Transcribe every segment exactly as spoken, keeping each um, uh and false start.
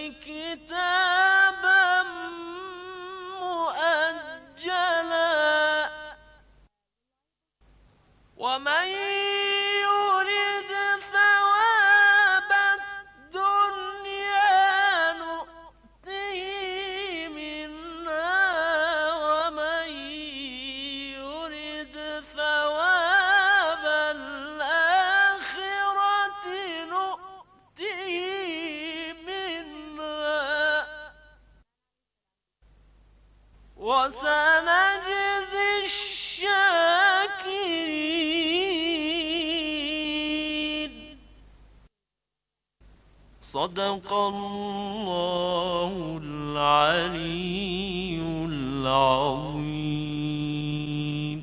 كتابا مؤجلا ومن يرد ثواب الدنيا نؤته منها ومن يرد ثواب الآخرة نؤته وسنجزي الشاكرين صدق الله العلي العظيم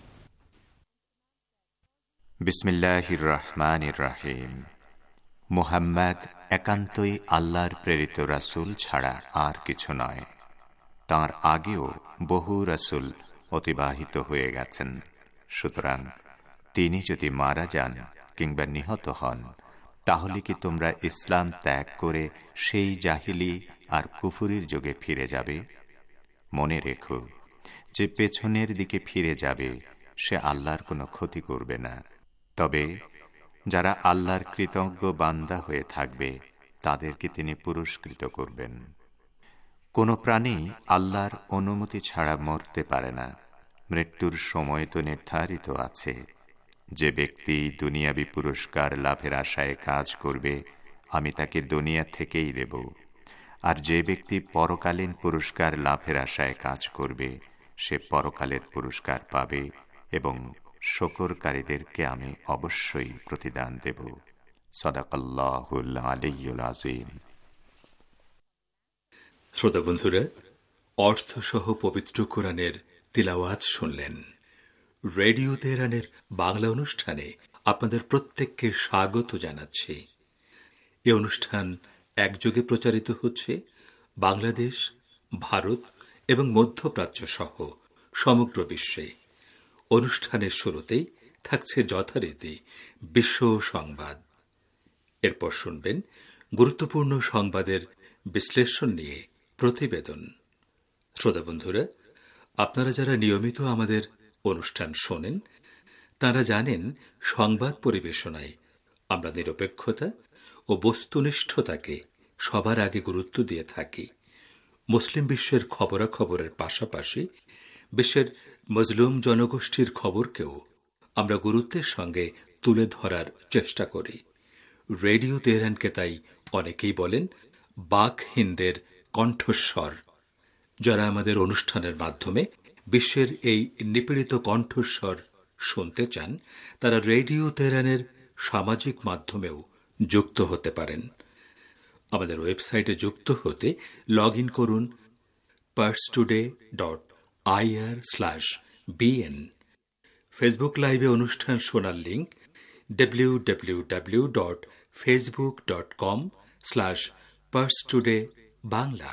বিসমিল্লাহির রহমানির রহিম। মুহাম্মদ একান্তই আল্লাহর প্রেরিত রাসূল ছাড়া আর কিছু নয়। তাঁর আগেও বহু রাসূল অতিবাহিত হয়ে গেছেন। সুতরাং তিনি যদি মারা যান কিংবা নিহত হন, তাহলে কি তোমরা ইসলাম ত্যাগ করে সেই জাহিলি আর কুফরির যুগে ফিরে যাবে? মনে রেখো, যে পেছনের দিকে ফিরে যাবে সে আল্লাহর কোনো ক্ষতি করবে না। তবে যারা আল্লাহর কৃতজ্ঞ বান্দা হয়ে থাকবে তাদেরকে তিনি পুরস্কৃত করবেন। কোন প্রাণী আল্লাহর অনুমতি ছাড়া মরতে পারে না। মৃত্যুর সময় তো নির্ধারিত আছে। যে ব্যক্তি দুনিয়াবি পুরস্কার লাভের আশায় কাজ করবে, আমি তাকে দুনিয়া থেকেই দেব। আর যে ব্যক্তি পরকালীন পুরস্কার লাভের আশায় কাজ করবে, সে পরকালের পুরস্কার পাবে এবং শুকরকারীদেরকে আমি অবশ্যই প্রতিদান দেব। সাদাকাল্লাহুল আলিয়্যুল আযীম। শ্রোতা বন্ধুরা, অর্থসহ পবিত্র কোরআনের তিলাওয়াত শুনলেন। রেডিও তেহরানের বাংলা অনুষ্ঠানে আপনাদের প্রত্যেককে স্বাগত জানাচ্ছি। এই অনুষ্ঠান একযোগে প্রচারিত হচ্ছে বাংলাদেশ, ভারত এবং মধ্যপ্রাচ্য সহ সমগ্র বিশ্বে। অনুষ্ঠানের শুরুতেই থাকছে যথারীতি বিশ্ব সংবাদ। এরপর শুনবেন গুরুত্বপূর্ণ সংবাদের বিশ্লেষণ নিয়ে প্রতিবেদন। শ্রোতা বন্ধুরা, আপনারা যারা নিয়মিত আমাদের অনুষ্ঠান শোনেন তারা জানেন সংবাদ পরিবেশনায় আমরা নিরপেক্ষতা ও বস্তুনিষ্ঠতাকে সবার আগে গুরুত্ব দিয়ে থাকি। মুসলিম বিশ্বের খবরাখবরের পাশাপাশি বিশ্বের মজলুম জনগোষ্ঠীর খবরকেও আমরা গুরুত্বের সঙ্গে তুলে ধরার চেষ্টা করি। রেডিও তেহরানকে তাই অনেকেই বলেন বাক হিন্দের কণ্ঠস্বর। যারা আমাদের অনুষ্ঠানের মাধ্যমে বিশ্বের এই নিপীড়িত কণ্ঠস্বর শুনতে চান, তারা রেডিও তেহরানের সামাজিক মাধ্যমেও যুক্ত হতে পারেন। আমাদের ওয়েবসাইটে যুক্ত হতে লগ ইন করুন Pars Today dot IR slash BN. Facebook লাইভে অনুষ্ঠান শোনার link W W W dot Facebook dot com slash Pars Today Bangla.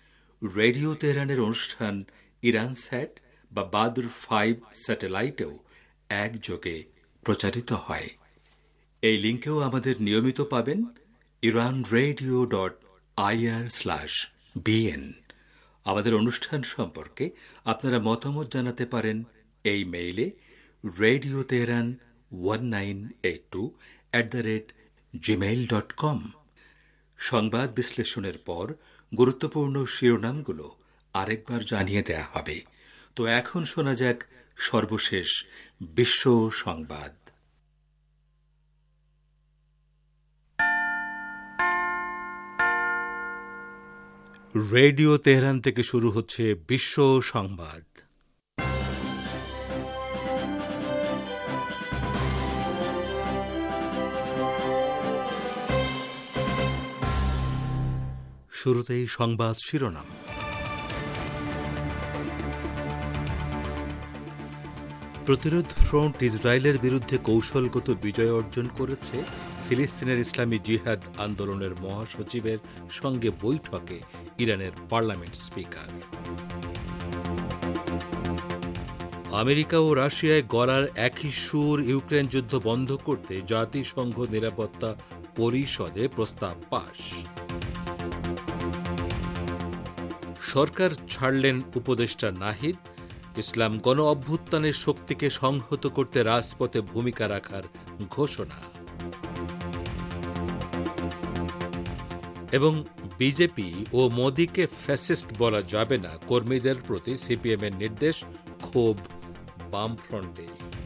Radio তেহরানের অনুষ্ঠান ইরান স্যাট বা বাদর ফাইভ স্যাটেলাইটেও একযোগে প্রচারিত হয়। এই লিঙ্কেও আমাদের নিয়মিত পাবেন Iran radio dot IR slash BN. আমাদের অনুষ্ঠান সম্পর্কে আপনারা মতামত জানাতে পারেন এই মেইলে radio Tehran one nine eight two at the rate Gmail dot com. সংবাদ বিশ্লেষণের পর গুরুত্বপূর্ণ শিরোনামগুলো আরেকবার জানিয়ে দেয়া হবে। তো এখন শোনা যাক সর্বশেষ বিশ্ব সংবাদ। রেডিও তেহরান থেকে শুরু হচ্ছে বিশ্ব সংবাদ। শুরুতেই সংবাদ শিরোনাম। প্রতিরোধ ফ্রন্ট ইসরায়েলের বিরুদ্ধে কৌশলগত বিজয় অর্জন করেছে। ফিলিস্তিনের ইসলামী জিহাদ আন্দোলনের মহাসচিবের সঙ্গে বৈঠকে ইরানের পার্লামেন্ট স্পিকার। আমেরিকা ও রাশিয়ায় গলার একই সুর, ইউক্রেন যুদ্ধ বন্ধ করতে জাতিসংঘ নিরাপত্তা পরিষদে প্রস্তাব পাস। সরকার ছাড়লেন উপদেষ্টা নাহিদ, ইসলাম গণ অভ্যুত্থানের শক্তিকে সংহত করতে রাজপথে ভূমিকা রাখার ঘোষণা। এবং বিজেপি ও মোদিকে ফ্যাসিস্ট বলা যাবে না, কর্মীদের প্রতি সিপিএমের নির্দেশ, ক্ষোভ বামফ্রন্টে।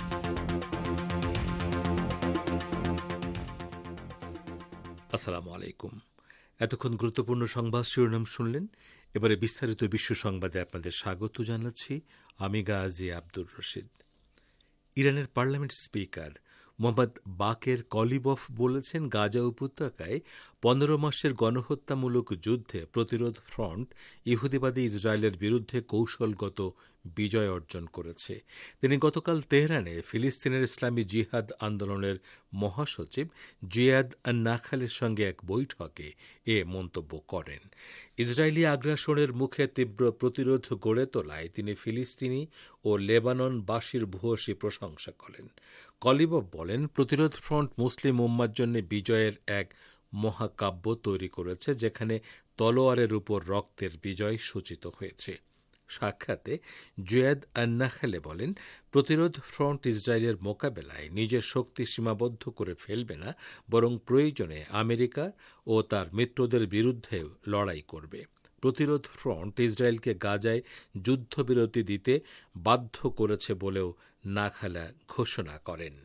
আসসালামু আলাইকুম। এতক্ষণ গুরুত্বপূর্ণ সংবাদ শিরোনাম শুনলেন। এবারে বিস্তারিত বিশ্ব সংবাদে আপনাদের স্বাগত জানাচ্ছি। আমি গাজী আব্দুর রশিদ। ইরানের parliament speaker Mohammad Baqer Qalibaf বলেছেন, গাজা উপত্যকায় পনেরো মাসের গণহত্যামূলক যুদ্ধে প্রতিরোধ ফ্রন্ট ইহুদিবাদী ইসরায়েলের বিরুদ্ধে কৌশলগত বিজয় অর্জন করেছে। তিনি গতকাল তেহরানে ফিলিস্তিনের ইসলামী জিহাদ আন্দোলনের মহাসচিব জিয়াদ আন-নাখালের সঙ্গে এক বৈঠকে এ মন্তব্য করেন। ইসরায়েলি আগ্রাসনের মুখে তীব্র প্রতিরোধ গড়ে তোলায় তিনি ফিলিস্তিনি ও লেবাননবাসীর ভূয়সী প্রশংসা করেন। কলিবফ বলেন, প্রতিরোধ ফ্রন্ট মুসলিম উম্মার জন্য বিজয়ের এক মহাকাব্য তৈরি করেছে, যেখানে তলোয়ারের উপর রক্তের বিজয় সূচিত হয়েছে। সাক্ষাতে জিয়াদ আন-নাখালে বলেন, প্রতিরোধ ফ্রন্ট ইসরায়েলের মোকাবেলায় নিজের শক্তি সীমাবদ্ধ করে ফেলবে না, বরং প্রয়োজনে আমেরিকা ও তার মিত্রদের বিরুদ্ধে লড়াই করবে। প্রতিরোধ ফ্রন্ট ইসরায়েলকে গাজায় যুদ্ধবিরতি দিতে বাধ্য করেছে বলেও নাখালা ঘোষণা করেন।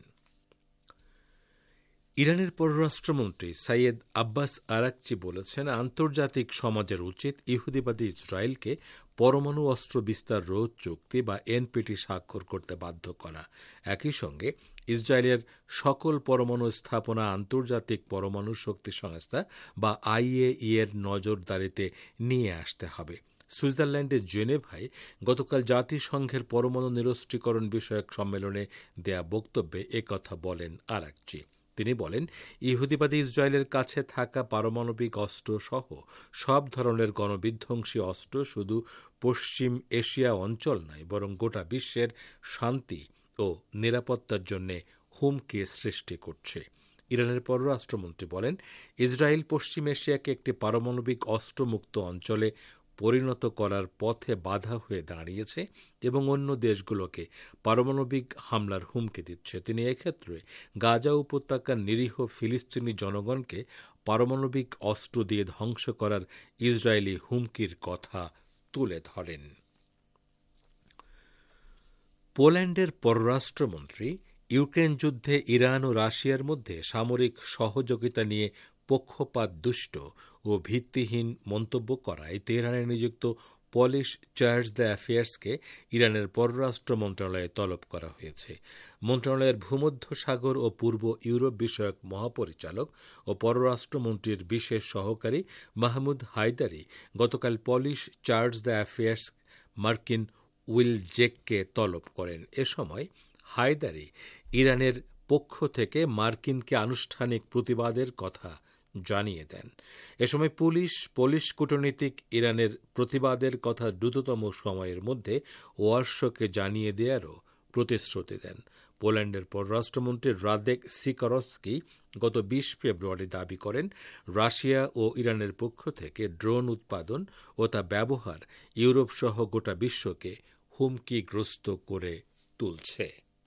ইরানের পররাষ্ট্রমন্ত্রী সাইয়েদ আব্বাস আরাকচি বলেছেন, আন্তর্জাতিক সমাজের উচিত ইহুদিবাদী ইসরায়েলকে পরমাণু অস্ত্র বিস্তার রোধ চুক্তি বা এনপিটি স্বাক্ষর করতে বাধ্য করা। একই সঙ্গে ইসরায়েলের সকল পরমাণু স্থাপনা আন্তর্জাতিক পরমাণু শক্তি সংস্থা বা আইএই এর নজরদারিতে নিয়ে আসতে হবে। সুইজারল্যান্ডের জেনেভায় গতকাল জাতিসংঘের পরমাণু নিরস্ত্রীকরণ বিষয়ক সম্মেলনে দেয়া বক্তব্যে একথা বলেন আরাকচি। তিনি বলেন, ইহুদিবাদী ইসরায়েলের কাছে থাকা পারমাণবিক অস্ত্র সহ সব ধরনের গণবিধ্বংসী অস্ত্র শুধু পশ্চিম এশিয়া অঞ্চল নয়, বরং গোটা বিশ্বের শান্তি ও নিরাপত্তার জন্য হুমকি সৃষ্টি করছে। ইরানের পররাষ্ট্রমন্ত্রী বলেন, ইসরায়েল পশ্চিম এশিয়াকে একটি পারমাণবিক অস্ত্রমুক্ত অঞ্চলে পরিণত করার পথে বাধা হয়ে দাঁড়িয়েছে এবং অন্য দেশগুলোকে পারমাণবিক হামলার হুমকি দিচ্ছে। তিনি এক্ষেত্রে গাজা উপত্যকার নিরীহ ফিলিস্তিনি জনগণকে পারমাণবিক অস্ত্র দিয়ে ধ্বংস করার ইসরায়েলি হুমকির কথা তুলে ধরেন। পোল্যান্ডের পররাষ্ট্রমন্ত্রী ইউক্রেন যুদ্ধে ইরান ও রাশিয়ার মধ্যে সামরিক সহযোগিতা নিয়ে পক্ষপাত দুষ্ট ও ভিত্তিহীন মন্তব্য করায় তেহরানে নিযুক্ত পলিশ চার্জ দ্য অ্যাফেয়ার্সকে ইরানের পররাষ্ট্র মন্ত্রণালয়ে তলব করা হয়েছে। মন্ত্রণালয়ের ভূমধ্য সাগর ও পূর্ব ইউরোপ বিষয়ক মহাপরিচালক ও পররাষ্ট্রমন্ত্রীর বিশেষ সহকারী মাহমুদ হায়দারি গতকাল পলিশ চার্জ দ্য অ্যাফেয়ার্স মার্কিন উইল জেককে তলব করেন। এ সময় হায়দারি ইরানের পক্ষ থেকে মার্কিনকে আনুষ্ঠানিক প্রতিবাদের কথা জানিয়ে দেন। এ সময় পুলিশ পুলিশ কূটনীতিক ইরানের প্রতিবাদের কথা দ্রুততম সময়ের মধ্যে ওয়ারশোকে জানিয়ে দেয়ারও প্রতিশ্রুতি দেন। পোল্যান্ডের পররাষ্ট্রমন্ত্রী রাদেক সিকরস্কি গত বিশ ফেব্রুয়ারি দাবি করেন, রাশিয়া ও ইরানের পক্ষ থেকে ড্রোন উৎপাদন ও তা ব্যবহার ইউরোপ সহ গোটা বিশ্বকে হুমকিগ্রস্ত করে তুলছে।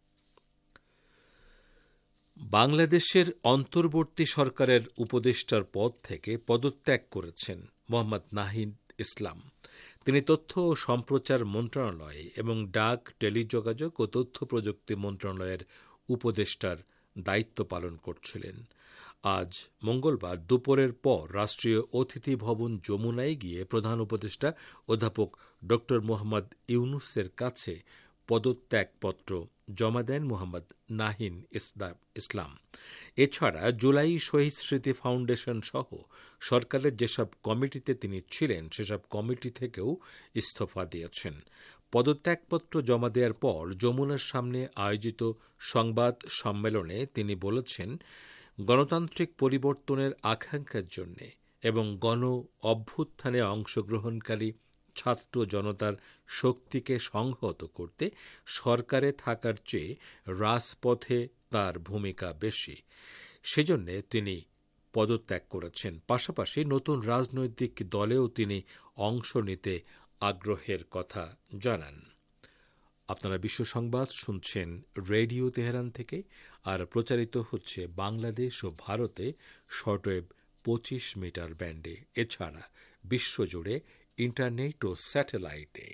বাংলাদেশের অন্তর্বর্তী সরকারের উপদেষ্টার পদ থেকে পদত্যাগ করেছেন মোহাম্মদ নাহিদ ইসলাম। তিনি তথ্য ও সম্প্রচার মন্ত্রণালয় এবং ডাক, টেলিযোগাযোগ ও তথ্য প্রযুক্তি মন্ত্রণালয়ের উপদেষ্টার দায়িত্ব পালন করছিলেন। আজ মঙ্গলবার দুপুরের পর রাষ্ট্রীয় অতিথি ভবন যমুনায় গিয়ে প্রধান উপদেষ্টা অধ্যাপক ড মোহাম্মদ ইউনুসের কাছে পদত্যাগপত্র জমা দেন মোহাম্মদ নাহিদ ইসলাম। এছাড়া জুলাই শহীদ স্মৃতি ফাউন্ডেশন সহ সরকারের যেসব কমিটিতে তিনি ছিলেন সেসব কমিটি থেকেও ইস্তফা দিয়েছেন। পদত্যাগপত্র জমা দেওয়ার পর যমুনার সামনে আয়োজিত সংবাদ সম্মেলনে তিনি বলেছেন, গণতান্ত্রিক পরিবর্তনের আকাঙ্ক্ষার জন্য এবং গণ অভ্যুত্থানে অংশগ্রহণকারী ছাত্র জনতার শক্তিকে সংহত করতে সরকারে থাকার চেয়ে রাজপথে তার ভূমিকা বেশি। সেজন্য তিনি পদত্যাগ করেছেন। পাশাপাশি নতুন রাজনৈতিক দলেও তিনি অংশ নিতে আগ্রহের কথা জানান। আপনারা বিশ্ব সংবাদ শুনছেন রেডিও তেহরান থেকে, আর প্রচারিত হচ্ছে বাংলাদেশ ও ভারতে শর্টওয়েভ পঁচিশ মিটার ব্যান্ডে, এছাড়া বিশ্বজুড়ে ইন্টারনেট ও স্যাটেলাইটে।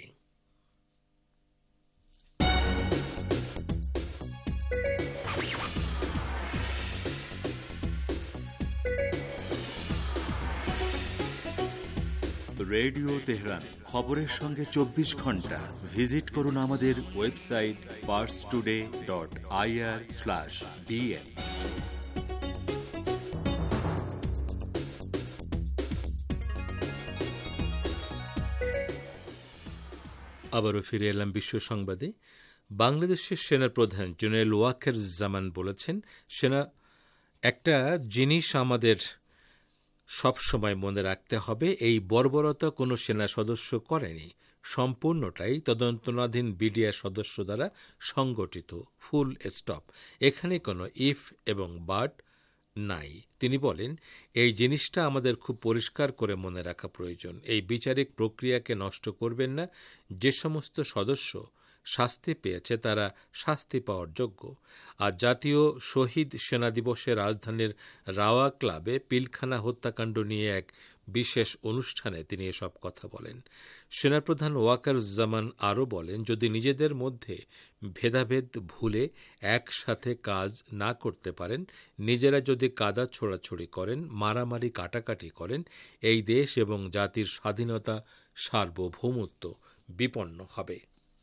রেডিও তেহরান, খবরের সঙ্গে চব্বিশ ঘন্টা। ভিজিট করুন আমাদের website Pars Today dot IR slash DN. আবারও ফিরে এলাম বিশ্ব সংবাদে। বাংলাদেশের সেনাপ্রধান জেনারেল ওয়াকারুজ্জামান বলেছেন, সেনা একটা জিনিস আমাদের সবসময় মনে রাখতে হবে, এই বর্বরতা কোনো সেনা সদস্য করেনি, সম্পূর্ণটাই তদন্তনাধীন বিডিআর সদস্য দ্বারা সংগঠিত, ফুল স্টপ। এখানে কোনো ইফ এবং বাট নাই। তিনি বলেন, এই জিনিসটা আমাদের খুব পরিষ্কার করে মনে রাখা প্রয়োজন। এই বিচারিক প্রক্রিয়াকে নষ্ট করবেন না। যে সমস্ত সদস্য শাস্তি পেয়েছে তারা শাস্তি পাওয়ার যোগ্য। আর জাতীয় শহীদ সেনা দিবসে রাজধানীর রাওয়া ক্লাবে পিলখানা হত্যাকাণ্ড নিয়ে এক বিশেষ অনুষ্ঠানে তিনি এসব কথা বলেন। সেনাপ্রধান ওয়াকারুজ্জামান আরও বলেন, যদি নিজেদের মধ্যে ভেদাভেদ ভুলে একসাথে কাজ না করতে পারেন, নিজেরা যদি কাদা ছোড়াছুড়ি করেন, মারামারি কাটাকাটি করেন, এই দেশ এবং জাতির স্বাধীনতা সার্বভৌমত্ব বিপন্ন হবে।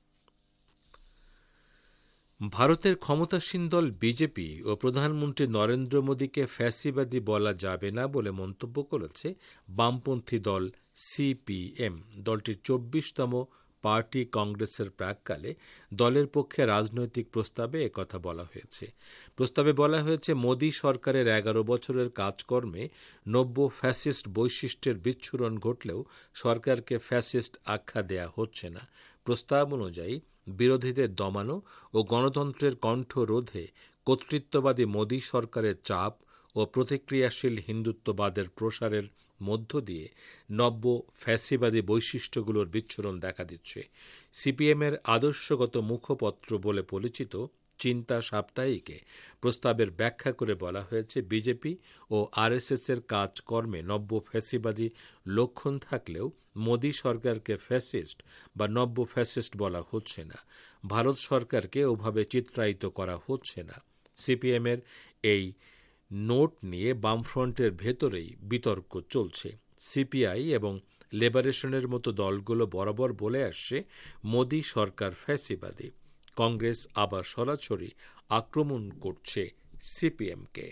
ভারতের ক্ষমতাসীন দল বিজেপি ও প্রধানমন্ত্রী নরেন্দ্র মোদীকে ফ্যাসিবাদী বলা যাবে না বলে মন্তব্য করেছে বামপন্থী দল সিপিএম। দলটির চব্বিশতম পার্টি কংগ্রেসের প্রাক্কালে দলের পক্ষে রাজনৈতিক প্রস্তাবে একথা বলা হয়েছে। প্রস্তাবে বলা হয়েছে, মোদী সরকারের এগারো বছরের কাজকর্মে নব্য ফ্যাসিস্ট বৈশিষ্ট্যের বিচ্ছুরণ ঘটলেও সরকারকে ফ্যাসিস্ট আখ্যা দেয়া হচ্ছে না। প্রস্তাব অনুযায়ী বিরোধীদের দমানো ও গণতন্ত্রের কণ্ঠ রোধে কর্তৃত্ববাদী মোদী সরকারের চাপ ও প্রতিক্রিয়াশীল হিন্দুত্ববাদের প্রসারের মধ্য দিয়ে নব্য ফ্যাসিবাদী বৈশিষ্ট্যগুলোর বিচ্ছুরণ দেখা দিচ্ছে। সিপিএমের আদর্শগত মুখপত্র বলে পরিচিত চিন্তা সাপ্তাহিকে প্রস্তাবের ব্যাখ্যা করে বলা হয়েছে, বিজেপি ও আরএসএস এর কাজকর্মে নব্য ফ্যাসিবাদী লক্ষণ থাকলেও মোদী সরকারকে ফ্যাসিস্ট বা নব্য ফ্যাসিস্ট বলা হচ্ছে না। ভারত সরকারকে ওভাবে চিত্রায়িত করা হচ্ছে না। সিপিএমের এই নোট নিয়ে বামফ্রন্টের ভেতরেই বিতর্ক চলছে। সিপিআই এবং লিবারেশনের মতো দলগুলো বরাবর বলে আসছে, মোদী সরকার ফ্যাসিবাদী। কংগ্রেস আবার সরাসরি আক্রমণ করছে সিপিএমকে।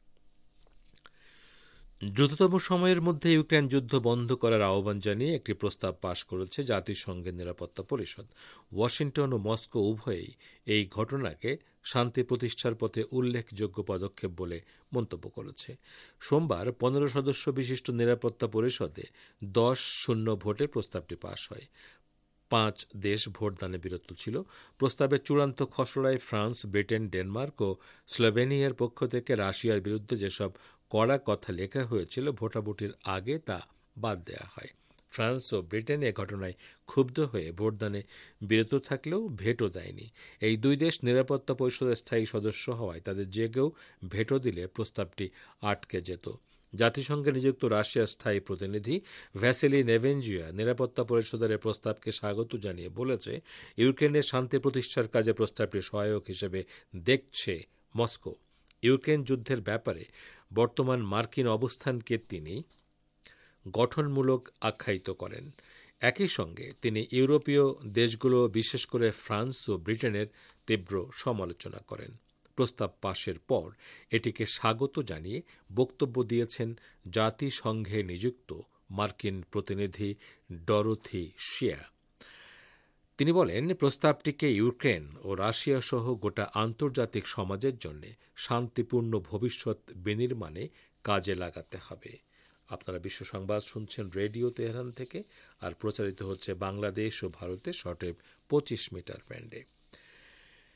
দ্রুততম সময়ের মধ্যে ইউক্রেন যুদ্ধ বন্ধ করার আহ্বান জানিয়ে একটি প্রস্তাব পাশ করেছে জাতিসংঘের নিরাপত্তা পরিষদ। ওয়াশিংটন ও মস্কো উভয়েই এই ঘটনাকে শান্তি প্রতিষ্ঠার পথে উল্লেখযোগ্য পদক্ষেপ বলে মন্তব্য করেছে। সোমবার পনেরো সদস্য বিশিষ্ট নিরাপত্তা পরিষদে দশ শূন্য ভোটে প্রস্তাবটি পাশ হয়। পাঁচ দেশ ভোটদানে বিরত ছিল। প্রস্তাবের চূড়ান্ত খসড়ায় ফ্রান্স, ব্রিটেন, ডেনমার্ক ও স্লোভেনিয়ার পক্ষ থেকে রাশিয়ার বিরুদ্ধে যেসব কড়া কথা লেখা হয়েছিল, ভোটাভুটির আগে তা বাদ দেওয়া হয়। ফ্রান্স ও ব্রিটেন এ ঘটনায় ক্ষুব্ধ হয়ে ভোটদানে বিরত থাকলেও ভেটো দেয়নি। এই দুই দেশ নিরাপত্তা পরিষদের স্থায়ী সদস্য হওয়ায় তাদের যে কেউ ভেটো দিলে প্রস্তাবটি আটকে যেত। জাতিসংঘে নিযুক্ত রাশিয়ার স্থায়ী প্রতিনিধি ভ্যাসিলি নেভেনজিয়া নিরাপত্তা পরিষদের প্রস্তাবকে স্বাগত জানিয়ে বলেছে, ইউক্রেনের শান্তি প্রতিষ্ঠার কাজে প্রস্তাবটি সহায়ক হিসেবে দেখছে মস্কো। ইউক্রেন যুদ্ধের ব্যাপারে বর্তমান মার্কিন অবস্থানকে তিনি গঠনমূলক আখ্যায়িত করেন। একই সঙ্গে তিনি ইউরোপীয় দেশগুলো, বিশেষ করে ফ্রান্স ও ব্রিটেনের তীব্র সমালোচনা করেন। প্রস্তাব পাশের পর এটিকে স্বাগত জানিয়ে বক্তব্য দিয়েছেন জাতিসংঘে নিযুক্ত মার্কিন প্রতিনিধি ডরোথি শিয়া। তিনি বলেন, প্রস্তাবটিকে ইউক্রেন ও রাশিয়া সহ গোটা আন্তর্জাতিক সমাজের জন্য শান্তিপূর্ণ ভবিষ্যৎ বিনির্মাণে কাজে লাগাতে হবে। আপনারা বিশ্ব সংবাদ শুনছেন রেডিও তেহরান থেকে, আর প্রচারিত হচ্ছে বাংলাদেশ ও ভারতে শর্টওয়েভ পঁচিশ মিটার ব্যান্ডে।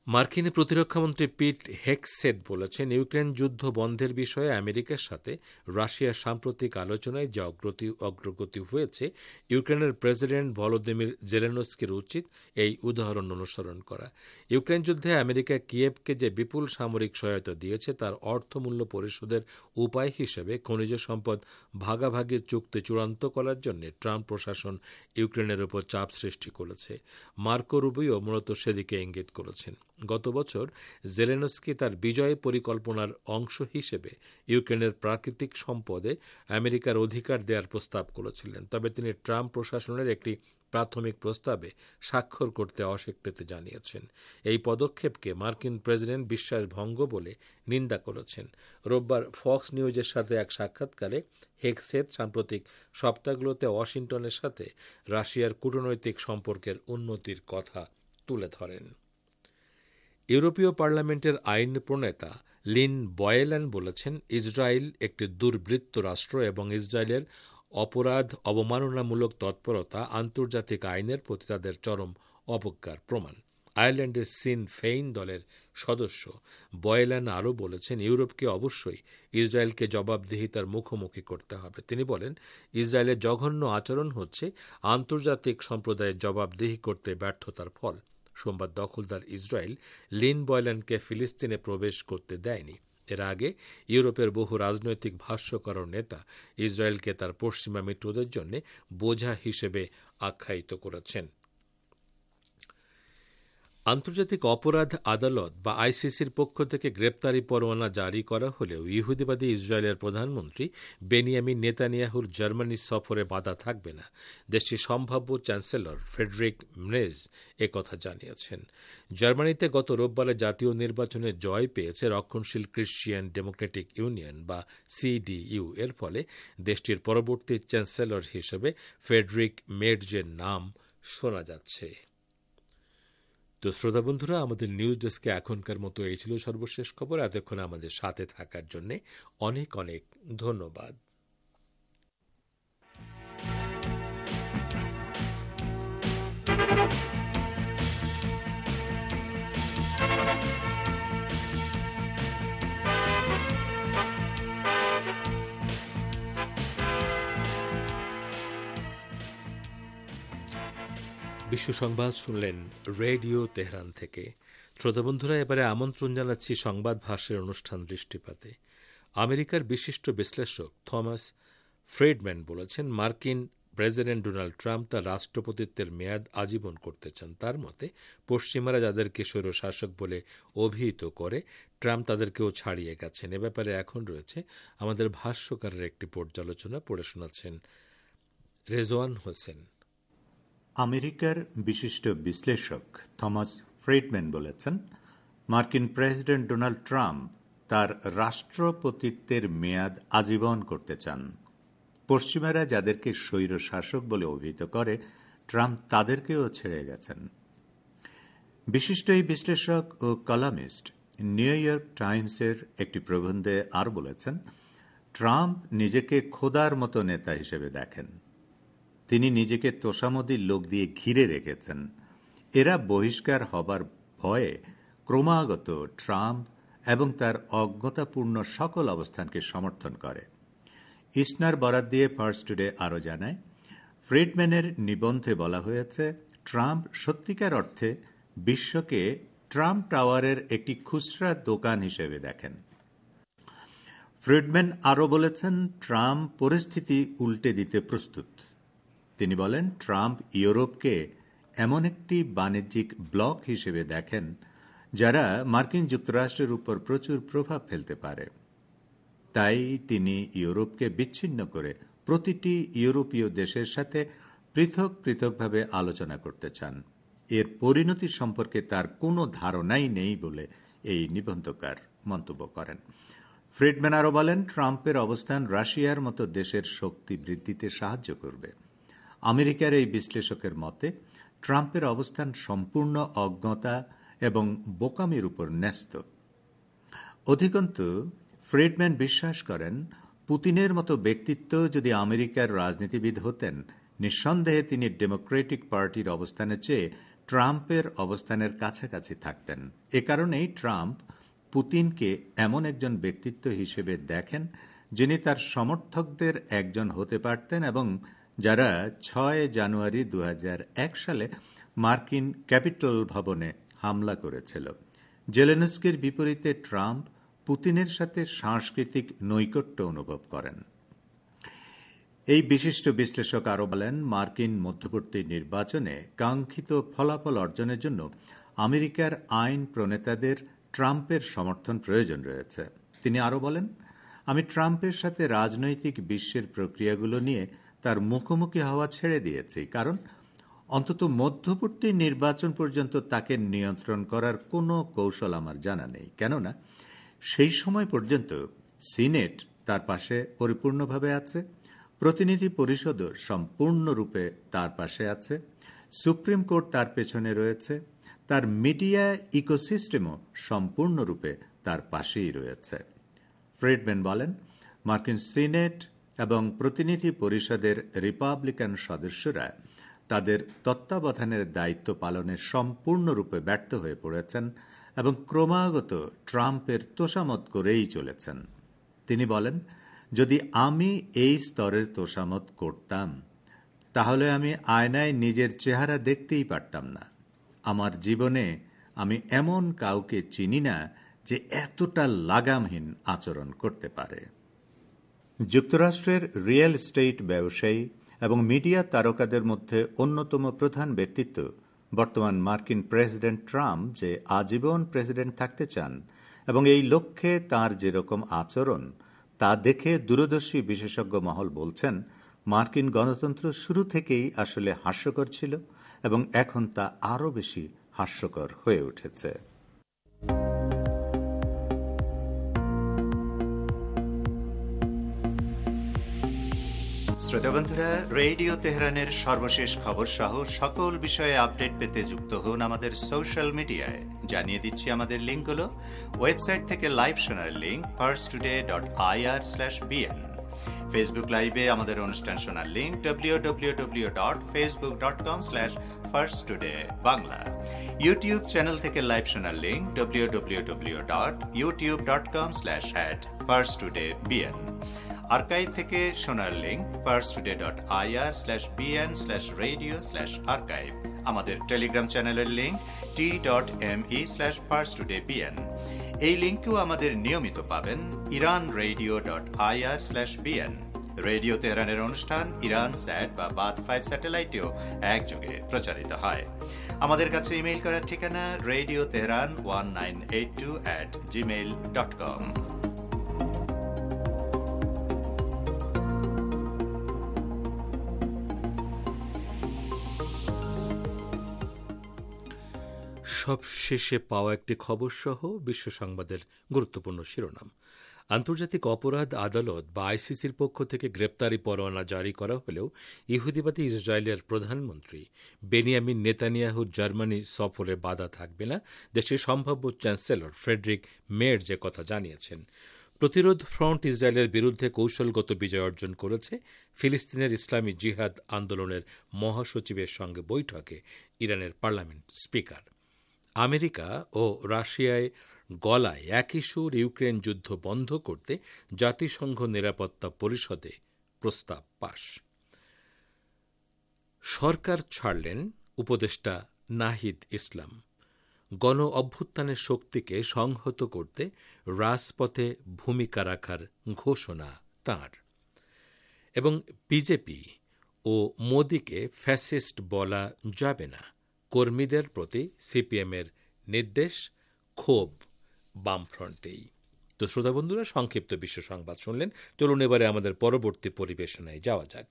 মার্কিন প্রতিরক্ষামন্ত্রী পিট হেগসেট বলেছেন, ইউক্রেন যুদ্ধ বন্ধের বিষয়ে আমেরিকার সাথে রাশিয়ার সাম্প্রতিক আলোচনায় যে অগ্রগতি হয়েছে, ইউক্রেনের প্রেসিডেন্ট ভলোদিমির জেলেনস্কির উচিত এই উদাহরণ অনুসরণ করা। ইউক্রেন যুদ্ধে আমেরিকা কিয়েভকে যে বিপুল সামরিক সহায়তা দিয়েছে তার অর্থমূল্য পরিশোধের উপায় হিসেবে খনিজ সম্পদ ভাগাভাগির চুক্তি চূড়ান্ত করার জন্য ট্রাম্প প্রশাসন ইউক্রেনের উপর চাপ সৃষ্টি করেছে। মার্কো রুবিও মূলত সেদিকে ইঙ্গিত করেছেন। গত বছর জেলেনস্কি তার বিজয় পরিকল্পনার অংশ হিসেবে ইউক্রেনের প্রাকৃতিক সম্পদে আমেরিকার অধিকার দেওয়ার প্রস্তাব করেছিলেন, তবে তিনি ট্রাম্প প্রশাসনের একটি প্রাথমিক প্রস্তাবে স্বাক্ষর করতে অস্বীকৃতি জানিয়েছেন। এই পদক্ষেপকে মার্কিন প্রেসিডেন্ট বিশ্বাসভঙ্গ বলে নিন্দা করেছেন। রোববার ফক্স নিউজের সাথে এক সাক্ষাৎকারে হেগসেট সাম্প্রতিক সপ্তাহগুলোতে ওয়াশিংটনের সাথে রাশিয়ার কূটনৈতিক সম্পর্কের উন্নতির কথা তুলে ধরেন। ইউরোপীয় পার্লামেন্টের আইন প্রণেতা লিন বয়েল্যান বলেছেন, ইসরায়েল একটি দুর্বৃত্ত রাষ্ট্র এবং ইসরায়েলের অপরাধ অবমাননামূলক তৎপরতা আন্তর্জাতিক আইনের প্রতি তাদের চরম অবজ্ঞার প্রমাণ। আয়ারল্যান্ডের সিন ফেইন দলের সদস্য বয়েল্যান আরও বলেছেন, ইউরোপকে অবশ্যই ইসরায়েলকে জবাবদিহিতার মুখোমুখি করতে হবে। তিনি বলেন, ইসরায়েলের জঘন্য আচরণ হচ্ছে আন্তর্জাতিক সম্প্রদায়ের জবাবদিহি করতে ব্যর্থতার ফল। সোমবার দখলদার ইসরায়েল লিন বয়েল্যানকে ফিলিস্তিনে প্রবেশ করতে দেয়নি। এর আগে ইউরোপের বহু রাজনৈতিক ভাষ্যকার নেতা ইসরায়েলকে তার পশ্চিমা মিত্রদের জন্য বোঝা হিসেবে আখ্যায়িত করেছেন। আন্তর্জাতিক অপরাধ আদালত বা আইসিসির পক্ষ থেকে গ্রেপ্তারি পরোয়ানা জারি করা হলেও ইহুদিবাদী ইসরায়েলের প্রধানমন্ত্রী বেনিয়ামিন নেতানিয়াহুর জার্মানি সফরে বাধা থাকবে না। দেশটির সম্ভাব্য চ্যান্সেলর ফ্রেডরিক মের্জ একথা জানিয়েছেন। জার্মানিতে গত রোববারে জাতীয় নির্বাচনে জয় পেয়েছে রক্ষণশীল ক্রিশ্চিয়ান ডেমোক্রেটিক ইউনিয়ন বা সিডিইউ। এর ফলে দেশটির পরবর্তী চ্যান্সেলর হিসেবে ফ্রেডরিক মের্জের নাম শোনা যাচ্ছে। তো শ্রোতা বন্ধুরা, আমাদের নিউজ ডেস্কে এখনকার মতো এই ছিল সর্বশেষ খবর। এতক্ষণ আমাদের সাথে থাকার জন্য অনেক অনেক ধন্যবাদ। বিশ্ব সংবাদ শুনলেন রেডিও তেহরান থেকে। শ্রোতা বন্ধুরা, এবারে আমন্ত্রণ জানাচ্ছি সংবাদ ভাষ্যের অনুষ্ঠান দৃষ্টিপাতে। আমেরিকার বিশিষ্ট বিশ্লেষক থমাস ফ্রেডম্যান বলেছেন, মার্কিন প্রেসিডেন্ট ডোনাল্ড ট্রাম্প তার রাষ্ট্রপতিত্বের মেয়াদ আজীবন করতে চান। তার মতে, পশ্চিমারা যাদেরকে স্বৈরশাসক বলে অভিহিত করে, ট্রাম্প তাদেরকেও ছাড়িয়ে গেছেন। এ ব্যাপারে এখন রয়েছে আমাদের ভাষ্যকারের একটি পর্যালোচনা, পড়ে শোনাচ্ছেন রেজওয়ান হোসেন। আমেরিকার বিশিষ্ট বিশ্লেষক থমাস ফ্রেডম্যান বলেছেন, মার্কিন প্রেসিডেন্ট ডোনাল্ড ট্রাম্প তার রাষ্ট্রপতিত্বের মেয়াদ আজীবন করতে চান। পশ্চিমারা যাদেরকে স্বৈর শাসক বলে অভিহিত করে, ট্রাম্প তাদেরকেও ছেড়ে গেছেন। বিশিষ্ট এই বিশ্লেষক ও কলামিস্ট নিউ ইয়র্ক টাইমসের একটি প্রবন্ধে আর বলেছেন, ট্রাম্প নিজেকে খোদার মতো নেতা হিসেবে দেখেন। তিনি নিজেকে তোষামদির লোক দিয়ে ঘিরে রেখেছেন। এরা বহিষ্কার হবার ভয়ে ক্রমাগত ট্রাম্প এবং তার অজ্ঞতাপূর্ণ সকল অবস্থানকে সমর্থন করে। ইসনার বরাত দিয়ে ফার্স্ট টুডে আরও জানায়, ফ্রেডম্যানের নিবন্ধে বলা হয়েছে, ট্রাম্প সত্যিকার অর্থে বিশ্বকে ট্রাম্প টাওয়ারের একটি খুচরা দোকান হিসেবে দেখেন। ফ্রেডম্যান আরও বলেছেন, ট্রাম্প পরিস্থিতি উল্টে দিতে প্রস্তুত। তিনি বলেন, ট্রাম্প ইউরোপকে এমন একটি বাণিজ্যিক ব্লক হিসেবে দেখেন যারা মার্কিন যুক্তরাষ্ট্রের উপর প্রচুর প্রভাব ফেলতে পারে। তাই তিনি ইউরোপকে বিচ্ছিন্ন করে প্রতিটি ইউরোপীয় দেশের সাথে পৃথক পৃথকভাবে আলোচনা করতে চান। এর পরিণতি সম্পর্কে তার কোনো ধারণাই নেই বলে এই নিবন্ধকার মন্তব্য করেন। ফ্রেডম্যান আরও বলেন, ট্রাম্পের অবস্থান রাশিয়ার মতো দেশের শক্তি বৃদ্ধিতে সাহায্য করবে। আমেরিকার এই বিশ্লেষকের মতে, ট্রাম্পের অবস্থান সম্পূর্ণ অজ্ঞতা এবং বোকামির উপর ন্যস্ত। অধিকন্তু ফ্রেডম্যান বিশ্বাস করেন, পুতিনের মতো ব্যক্তিত্ব যদি আমেরিকার রাজনীতিবিদ হতেন, নিঃসন্দেহে তিনি ডেমোক্রেটিক পার্টির অবস্থানের চেয়ে ট্রাম্পের অবস্থানের কাছাকাছি থাকতেন। এ কারণেই ট্রাম্প পুতিনকে এমন একজন ব্যক্তিত্ব হিসেবে দেখেন যিনি তার সমর্থকদের একজন হতে পারতেন এবং যারা ছয় জানুয়ারি দু হাজার এক সালে মার্কিন ক্যাপিটল ভবনে হামলা করেছিল। জেলেনস্কির বিপরীতে ট্রাম্প পুতিনের সাথে সাংস্কৃতিক নৈকট্য অনুভব করেন। এই বিশিষ্ট বিশ্লেষক আরও বলেন, মার্কিন মধ্যবর্তী নির্বাচনে কাঙ্ক্ষিত ফলাফল অর্জনের জন্য আমেরিকার আইন প্রণেতাদের ট্রাম্পের সমর্থন প্রয়োজন রয়েছে। তিনি আরও বলেন, আমি ট্রাম্পের সাথে রাজনৈতিক বিশ্বের প্রক্রিয়াগুলো নিয়ে তার মুখোমুখি হওয়া ছেড়ে দিয়েছি, কারণ অন্তত মধ্যবর্তী নির্বাচন পর্যন্ত তাকে নিয়ন্ত্রণ করার কোনো কৌশল আমার জানা নেই, কেননা সেই সময় পর্যন্ত সিনেট তার পাশে পরিপূর্ণভাবে আছে, প্রতিনিধি পরিষদও সম্পূর্ণরূপে তার পাশে আছে, সুপ্রিম কোর্ট তার পেছনে রয়েছে, তার মিডিয়া ইকোসিস্টেমও সম্পূর্ণরূপে তার পাশেই রয়েছে। ফ্রিডম্যান বলেন, মার্কিন সিনেট এবং প্রতিনিধি পরিষদের রিপাবলিকান সদস্যরা তাদের তত্ত্বাবধানের দায়িত্ব পালনে সম্পূর্ণরূপে ব্যর্থ হয়ে পড়েছেন এবং ক্রমাগত ট্রাম্পের তোষামত করেই চলেছেন। তিনি বলেন, যদি আমি এই স্তরের তোষামত করতাম তাহলে আমি আয়নায় নিজের চেহারা দেখতেই পারতাম না। আমার জীবনে আমি এমন কাউকে চিনি না যে এতটা লাগামহীন আচরণ করতে পারে। যুক্তরাষ্ট্রের রিয়েল এস্টেট ব্যবসায়ী এবং মিডিয়া তারকাদের মধ্যে অন্যতম প্রধান ব্যক্তিত্ব বর্তমান মার্কিন প্রেসিডেন্ট ট্রাম্প যে আজীবন প্রেসিডেন্ট থাকতে চান এবং এই লক্ষ্যে তার যেরকম আচরণ তা দেখে দূরদর্শী বিশেষজ্ঞ মহল বলছেন, মার্কিন গণতন্ত্র শুরু থেকেই আসলে হাস্যকর ছিল এবং এখন তা আরও বেশি হাস্যকর হয়ে উঠেছে। শ্রোতাবন্ধুরা, রেডিও তেহরানের সর্বশেষ খবর সহ সকল বিষয়ে আপডেট পেতে যুক্ত হন আমাদের সোশ্যাল মিডিয়ায়। জানিয়ে দিচ্ছি আমাদের লিঙ্কগুলো। ওয়েবসাইট থেকে লাইভ শোনার link Pars Today dot IR slash BN, Facebook লাইভে আমাদের অনুষ্ঠান শোনার link W W W dot Facebook dot com slash Pars Today Bangla, YouTube channel থেকে লাইভ শোনার link W W W dot YouTube dot com slash at Pars Today BN, archive থেকে শোনার link Pars Today dot IR slash BN slash radio slash archive, আমাদের Telegram চ্যানেলের link T dot M E slash Pars Today BN. এই লিঙ্কেও আমাদের নিয়মিত পাবেন Iran radio dot IR slash BN. Radio তেহরানের অনুষ্ঠান ইরান স্যাট বা বাদ ফাইভ স্যাটেলাইটেও একযোগে প্রচারিত হয়। আমাদের কাছে ইমেইল করার ঠিকানা radio Tehran one nine eight two at Gmail dot com. সবশেষে পাওয়া একটি খবর সহ বিশ্ব সংবাদের গুরুত্বপূর্ণ শিরোনাম। আন্তর্জাতিক অপরাধ আদালত বা আইসিসির পক্ষ থেকে গ্রেপ্তারি পরোয়ানা জারি করা হলেও ইহুদিবাদী ইসরায়েলের প্রধানমন্ত্রী বেনিয়ামিন নেতানিয়াহু জার্মানি সফরে বাধা থাকবে না, দেশের সম্ভাব্য চ্যান্সেলর ফ্রেডরিক মেয়ের যে কথা জানিয়েছেন। প্রতিরোধ ফ্রন্ট ইসরায়েলের বিরুদ্ধে কৌশলগত বিজয় অর্জন করেছে। ফিলিস্তিনের ইসলামী জিহাদ আন্দোলনের মহাসচিবের সঙ্গে বৈঠকে ইরানের পার্লামেন্ট স্পিকার। আমেরিকা ও রাশিয়ায় গলায় একই সুর, ইউক্রেন যুদ্ধ বন্ধ করতে জাতিসংঘ নিরাপত্তা পরিষদে প্রস্তাব পাশ। সরকার ছাড়লেন উপদেষ্টা নাহিদ ইসলাম। গণ অভ্যুত্থানের শক্তিকে সংহত করতে রাজপথে ভূমিকা রাখার ঘোষণা তাঁর। এবং বিজেপি ও মোদিকে ফ্যাসিস্ট বলা যাবে না, কর্মীদের প্রতি সিপিএমের নির্দেশ, ক্ষোভ বামফ্রন্টেই। তো শ্রোতা বন্ধুরা, সংক্ষিপ্ত বিশ্ব সংবাদ শুনলেন। চলুন এবারে আমাদের পরবর্তী পরিবেশনায় যাওয়া যাক।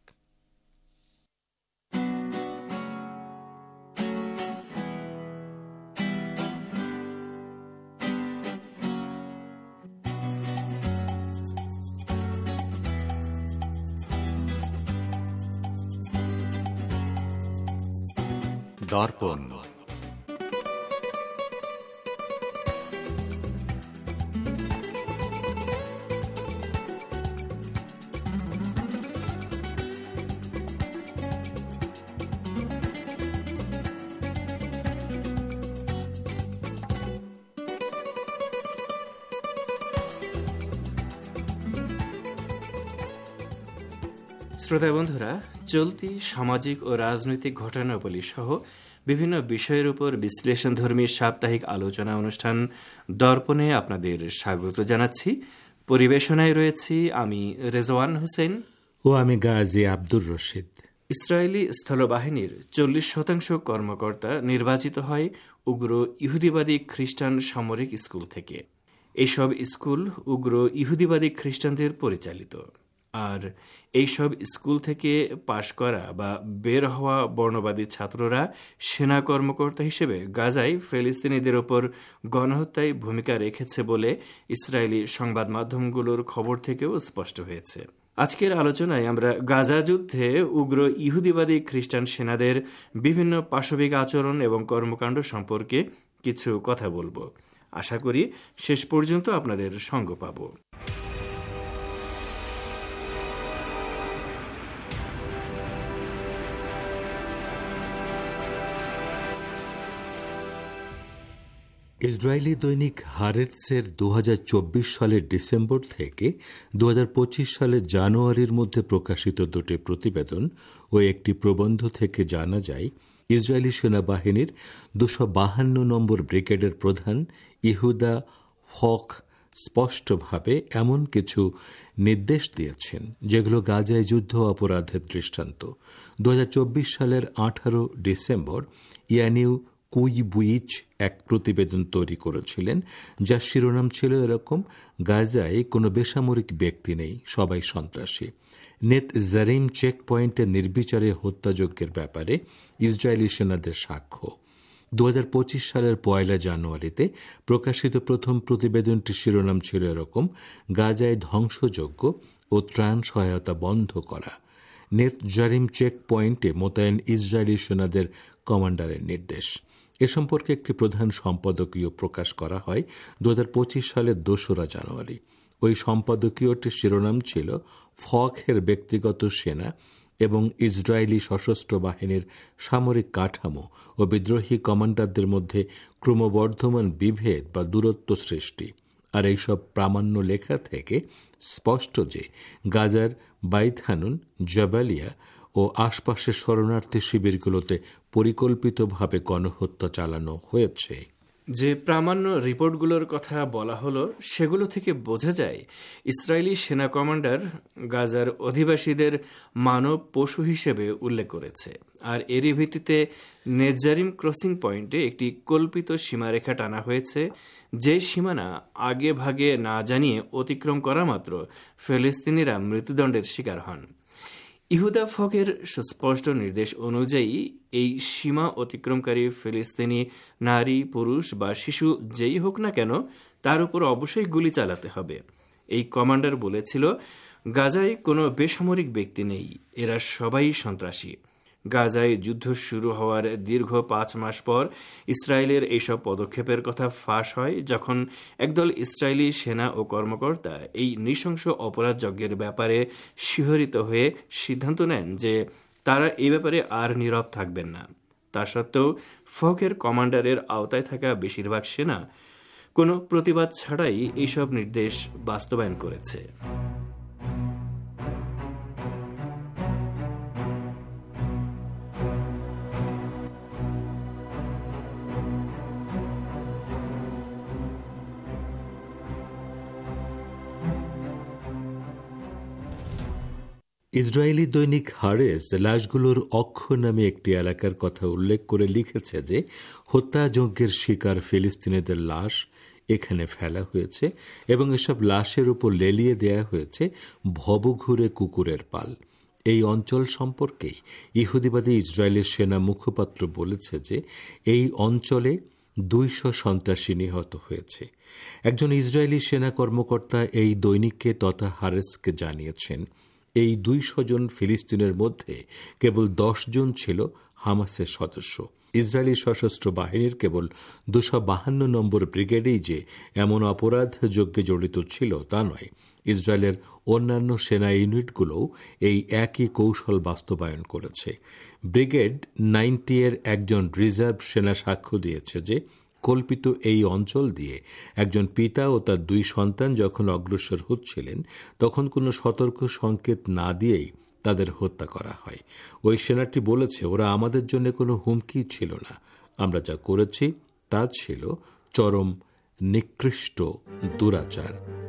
দর্পণ। শ্রোতা বন্ধুরা, চলতি সামাজিক ও রাজনৈতিক ঘটনাবলী সহ বিভিন্ন বিষয়ের উপর বিশ্লেষণধর্মী সাপ্তাহিক আলোচনা অনুষ্ঠান দর্পণে আপনাদের স্বাগত জানাচ্ছি। পরিবেশনায় রয়েছি আমি রেজওয়ান হোসেন ও আমি গাজী আব্দুর রশিদ। ইসরায়েলি স্থলবাহিনীর চল্লিশ শতাংশ কর্মকর্তা নির্বাচিত হয় উগ্র ইহুদিবাদী খ্রিস্টান সামরিক স্কুল থেকে। এইসব স্কুল উগ্র ইহুদিবাদী খ্রিস্টানদের পরিচালিত, আর এইসব স্কুল থেকে পাশ করা বা বের হওয়া বর্ণবাদী ছাত্ররা সেনা কর্মকর্তা হিসেবে গাজায় ফিলিস্তিনিদের ওপর গণহত্যায় ভূমিকা রেখেছে বলে ইসরায়েলি সংবাদ মাধ্যমগুলোর খবর থেকেও স্পষ্ট হয়েছে। আজকের আলোচনায় আমরা গাজা যুদ্ধে উগ্র ইহুদিবাদী খ্রিস্টান সেনাদের বিভিন্ন পাশবিক আচরণ এবং কর্মকাণ্ড সম্পর্কে কিছু কথা বলবো। আশা করি শেষ পর্যন্ত আপনাদের সঙ্গ পাব। ইসরায়েলি দৈনিক হারেটসের দু হাজার চব্বিশ সালের ডিসেম্বর থেকে দু হাজার পঁচিশ সালের জানুয়ারির মধ্যে প্রকাশিত দুটি প্রতিবেদন ও একটি প্রবন্ধ থেকে জানা যায়, ইসরায়েলি সেনাবাহিনীর দুশো বাহান্ন নম্বর ব্রিগেডের প্রধান ইহুদা ফক স্পষ্টভাবে এমন কিছু নির্দেশ দিয়েছেন যেগুলো গাজায় যুদ্ধ অপরাধের দৃষ্টান্ত। দু হাজার চব্বিশ সালের আঠারো ডিসেম্বর ইয়ানিউ কুইবুইচ এক প্রতিবেদন তৈরি করেছিলেন, যার শিরোনাম ছিল এরকম: গাজায় কোনো বেসামরিক ব্যক্তি নেই, সবাই সন্ত্রাসী। নেত জারিম চেক পয়েন্টে নির্বিচারে হত্যাযজ্ঞের ব্যাপারে ইসরায়েলি সেনাদের সাক্ষ্য। দু হাজার পঁচিশ সালের পয়লা জানুয়ারিতে প্রকাশিত প্রথম প্রতিবেদনটির শিরোনাম ছিল এরকম: গাজায় ধ্বংসযজ্ঞ ও ত্রাণ সহায়তা বন্ধ করা। নেত জারিম চেক পয়েন্টে মোতায়েন ইসরায়েলি সেনাদের কমান্ডারের নির্দেশ। এ সম্পর্কে একটি প্রধান সম্পাদকীয় প্রকাশ করা হয় দু হাজার পঁচিশ সালের দোসরা জানুয়ারি। ওই সম্পাদকীয়টির শিরোনাম ছিল ফকের ব্যক্তিগত সেনা এবং ইসরায়েলি সশস্ত্র বাহিনীর সামরিক কাঠামো ও বিদ্রোহী কমান্ডারদের মধ্যে ক্রমবর্ধমান বিভেদ বা দূরত্ব সৃষ্টি। আর এইসব প্রামাণ্য লেখা থেকে স্পষ্ট যে গাজার বাইথানুন, জাবালিয়া ও আশপাশের শরণার্থী শিবিরগুলোতে পরিকল্পিতভাবে গণহত্যা চালানো হয়েছে। যে প্রামাণ্য রিপোর্টগুলোর কথা বলা হলো সেগুলো থেকে বোঝা যায় ইসরায়েলি সেনা কমান্ডার গাজার অধিবাসীদের মানব পশু হিসেবে উল্লেখ করেছে, আর এরই ভিত্তিতে নেজারিম ক্রসিং পয়েন্টে একটি কল্পিত সীমারেখা টানা হয়েছে, যে সীমানা আগে ভাগে না জানিয়ে অতিক্রম করা মাত্র ফিলিস্তিনিরা মৃত্যুদণ্ডের শিকার হন। ইহুদা ফকের সুস্পষ্ট নির্দেশ অনুযায়ী এই সীমা অতিক্রমকারী ফিলিস্তিনি নারী, পুরুষ বা শিশু যেই হোক না কেন তার উপর অবশ্যই গুলি চালাতে হবে। এই কমান্ডার বলেছিল, গাজায় কোনো বেসামরিক ব্যক্তি নেই, এরা সবাই সন্ত্রাসী। গাজায় যুদ্ধ শুরু হওয়ার দীর্ঘ পাঁচ মাস পর ইসরায়েলের এইসব পদক্ষেপের কথা ফাঁস হয়, যখন একদল ইসরায়েলি সেনা ও কর্মকর্তা এই নৃশংস অপরাধ যজ্ঞের ব্যাপারে শিহরিত হয়ে সিদ্ধান্ত নেন যে তারা এই ব্যাপারে আর নীরব থাকবেন না। তা সত্ত্বেও ফকের কমান্ডারের আওতায় থাকা বেশিরভাগ সেনা কোনো প্রতিবাদ ছাড়াই এইসব নির্দেশ বাস্তবায়ন করেছে। ইসরায়েলি দৈনিক হারেস লাশগুলোর অক্ষ নামে একটি এলাকার কথা উল্লেখ করে লিখেছে যে হত্যাযজ্ঞের শিকার ফিলিস্তিনিদের লাশ এখানে ফেলা হয়েছে এবং এসব লাশের উপর লেলিয়ে দেয়া হয়েছে ভবঘুরে কুকুরের পাল। এই অঞ্চল সম্পর্কেই ইহুদিবাদী ইসরায়েলের সেনা মুখপাত্র বলেছে যে এই অঞ্চলে দুইশো সন্ত্রাসী নিহত হয়েছে। একজন ইসরায়েলি সেনা কর্মকর্তা এই দৈনিককে তথা হারেসকে জানিয়েছেন, এই দুইশো জন ফিলিস্তিনের মধ্যে কেবল দশ জন ছিল হামাসের সদস্য। ইসরায়েলি সশস্ত্র বাহিনীর কেবল দুশো বাহান্ন নম্বর ব্রিগেডেই যে এমন অপরাধ যজ্ঞে জড়িত ছিল তা নয়, ইসরায়েলের অন্যান্য সেনা ইউনিটগুলোও এই একই কৌশল বাস্তবায়ন করেছে। ব্রিগেড নাইনটি এর একজন রিজার্ভ সেনা সাক্ষ্য দিয়েছে যে কল্পিত এই অঞ্চল দিয়ে একজন পিতা ও তার দুই সন্তান যখন অগ্রসর হচ্ছিলেন তখন কোনো সতর্ক সংকেত না দিয়েই তাদের হত্যা করা হয়। ওই সেনাটি বলেছে, ওরা আমাদের জন্য কোনো হুমকি ছিল না, আমরা যা করেছি তা ছিল চরম নিকৃষ্ট দুরাচার।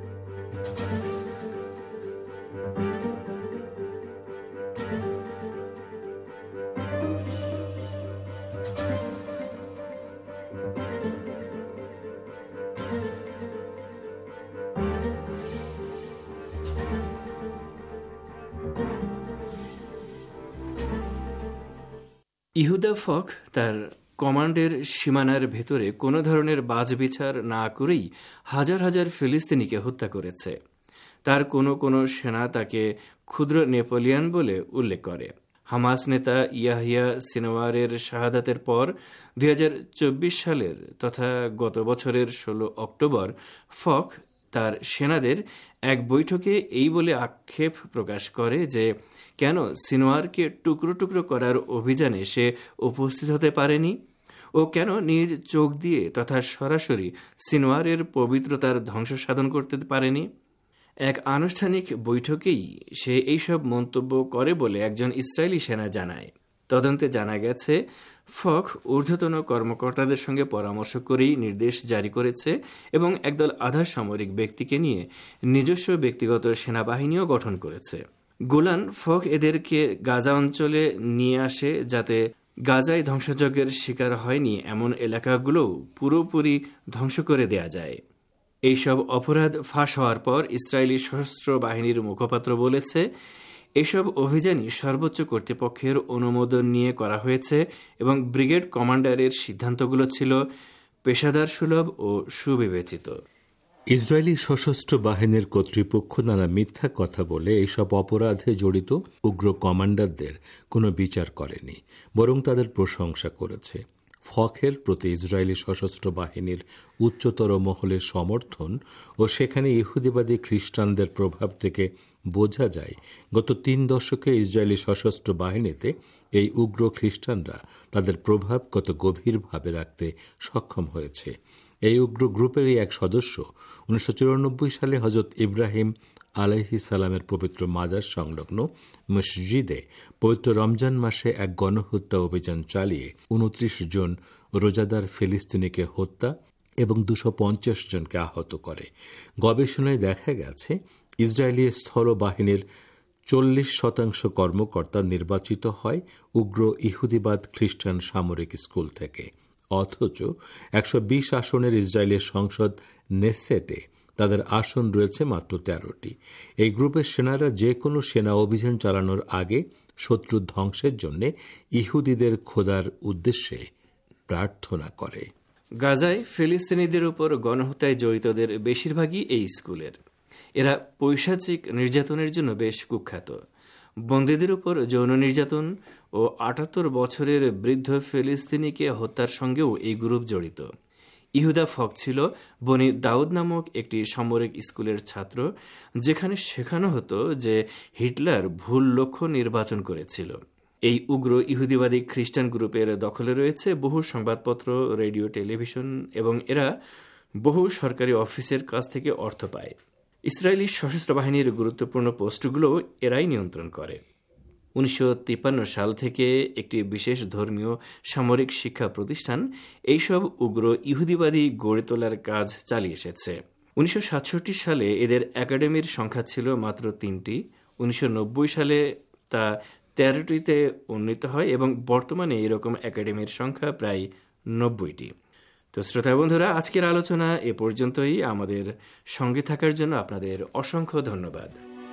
ইহুদা ফক তার কমান্ডের সীমানার ভেতরে কোনো ধরনের বাছবিচার না করেই হাজার হাজার ফিলিস্তিনিকে হত্যা করেছে। তার কোনো কোনো সেনা তাকে ক্ষুদ্র নেপোলিয়ান বলে উল্লেখ করে। হামাস নেতা ইয়াহিয়া সিনওয়ারের শাহাদাতের পর দুই হাজার চব্বিশ সালের তথা গত বছরের ষোলো অক্টোবর ফক তার সেনাদের এক বৈঠকে এই বলে আক্ষেপ প্রকাশ করে যে কেন সিনওয়ারকে টুকরো টুকরো করার অভিযানে সে উপস্থিত হতে পারেনি ও কেন নিজ চোখ দিয়ে তথা সরাসরি সিনওয়ারের পবিত্রতার ধ্বংস সাধন করতে পারেনি। এক আনুষ্ঠানিক বৈঠকেই সে এইসব মন্তব্য করে বলে একজন ইসরায়েলি সেনা জানায়। তদন্তে জানা গেছে ফক ঊর্ধ্বতন কর্মকর্তাদের সঙ্গে পরামর্শ করেই নির্দেশ জারি করেছে এবং একদল আধা সামরিক ব্যক্তিকে নিয়ে নিজস্ব ব্যক্তিগত সেনাবাহিনীও গঠন করেছে। গোলান ফক এদেরকে গাজা অঞ্চলে নিয়ে আসে যাতে গাজায় ধ্বংসযজ্ঞের শিকার হয়নি এমন এলাকাগুলোও পুরোপুরি ধ্বংস করে দেয়া যায়। এইসব অপরাধ ফাঁস হওয়ার পর ইসরায়েলি সশস্ত্র বাহিনীর মুখপাত্র বলেছে, এসব অভিযানই সর্বোচ্চ কর্তৃপক্ষের অনুমোদন নিয়ে করা হয়েছে এবং ব্রিগেড কমান্ডারের সিদ্ধান্তগুলো ছিল পেশাদার সুলভ ও সুবিবেচিত। ইসরায়েলি সশস্ত্র বাহিনীর কর্তৃপক্ষ নানা মিথ্যা কথা বলে এইসব অপরাধে জড়িত উগ্র কমান্ডারদের কোনো বিচার করেনি, বরং তাদের প্রশংসা করেছে। ফকের প্রতি ইসরায়েলি সশস্ত্র বাহিনীর উচ্চতর মহলের সমর্থন ও সেখানে ইহুদিবাদী খ্রিস্টানদের প্রভাব থেকে বোঝা যায় গত তিন দশকে ইসরায়েলি সশস্ত্র বাহিনীতে এই উগ্র খ্রিস্টানরা তাদের প্রভাব কত গভীরভাবে রাখতে সক্ষম হয়েছে। এই উগ্র গ্রুপেরই এক সদস্য উনিশশো চুরানব্বই সালে হজরত ইব্রাহিম আলাইহিস সালামের পবিত্র মাজার সংলগ্ন মসজিদে পবিত্র রমজান মাসে এক গণহত্যা অভিযান চালিয়ে উনত্রিশ জন রোজাদার ফিলিস্তিনিকে হত্যা এবং দুশো পঞ্চাশ জনকে আহত করে। গবেষণায় দেখা গেছে ইসরায়েলি স্থল বাহিনীর চল্লিশ শতাংশ কর্মকর্তা নির্বাচিত হয় উগ্র ইহুদিবাদ খ্রিস্টান সামরিক স্কুল থেকে, অথচ একশো বিশ আসনের ইসরায়েলের সংসদ নেসেটে তাদের আসন রয়েছে মাত্র তেরোটি। এই গ্রুপের সেনারা যে কোনো সেনা অভিযান চালানোর আগে শত্রু ধ্বংসের জন্য ইহুদিদের খোদার উদ্দেশ্যে প্রার্থনা করে। গাজায় ফিলিস্তিনিদের উপর গণহত্যায় জড়িতদের বেশিরভাগই এই স্কুলের। এরা পৈশাচিক নির্যাতনের জন্য বেশ কুখ্যাত। বন্দীদের উপর যৌন নির্যাতন ও আটাত্তর বছরের বৃদ্ধ ফিলিস্তিনিকে হত্যার সঙ্গেও এই গ্রুপ জড়িত। ইহুদা ফক ছিল বনি দাউদ নামক একটি সামরিক স্কুলের ছাত্র, যেখানে শেখানো হতো যে হিটলার ভুল লক্ষ্য নির্বাচন করেছিল। এই উগ্র ইহুদিবাদী খ্রিস্টান গ্রুপের দখলে রয়েছে বহু সংবাদপত্র, রেডিও, টেলিভিশন এবং এরা বহু সরকারি অফিসের কাছ থেকে অর্থ পায়। ইসরায়েলি সশস্ত্র বাহিনীর গুরুত্বপূর্ণ পোস্টগুলো এরাই নিয়ন্ত্রণ করে। উনিশশো তিপ্পান্ন সাল থেকে একটি বিশেষ ধর্মীয় সামরিক শিক্ষা প্রতিষ্ঠান এইসব উগ্র ইহুদিবাদী গড়ে তোলার কাজ চালিয়ে এসেছে। উনিশশো সাতষট্টি সালে এদের একাডেমির সংখ্যা ছিল মাত্র তিনটি। উনিশশো নব্বই সালে তা তেরোটিতে উন্নীত হয় এবং বর্তমানে এরকম একাডেমির সংখ্যা প্রায় নব্বইটি। তো শ্রোতা বন্ধুরা, আজকের আলোচনা এ পর্যন্তই। আমাদের সঙ্গে থাকার জন্য আপনাদের অসংখ্য ধন্যবাদ।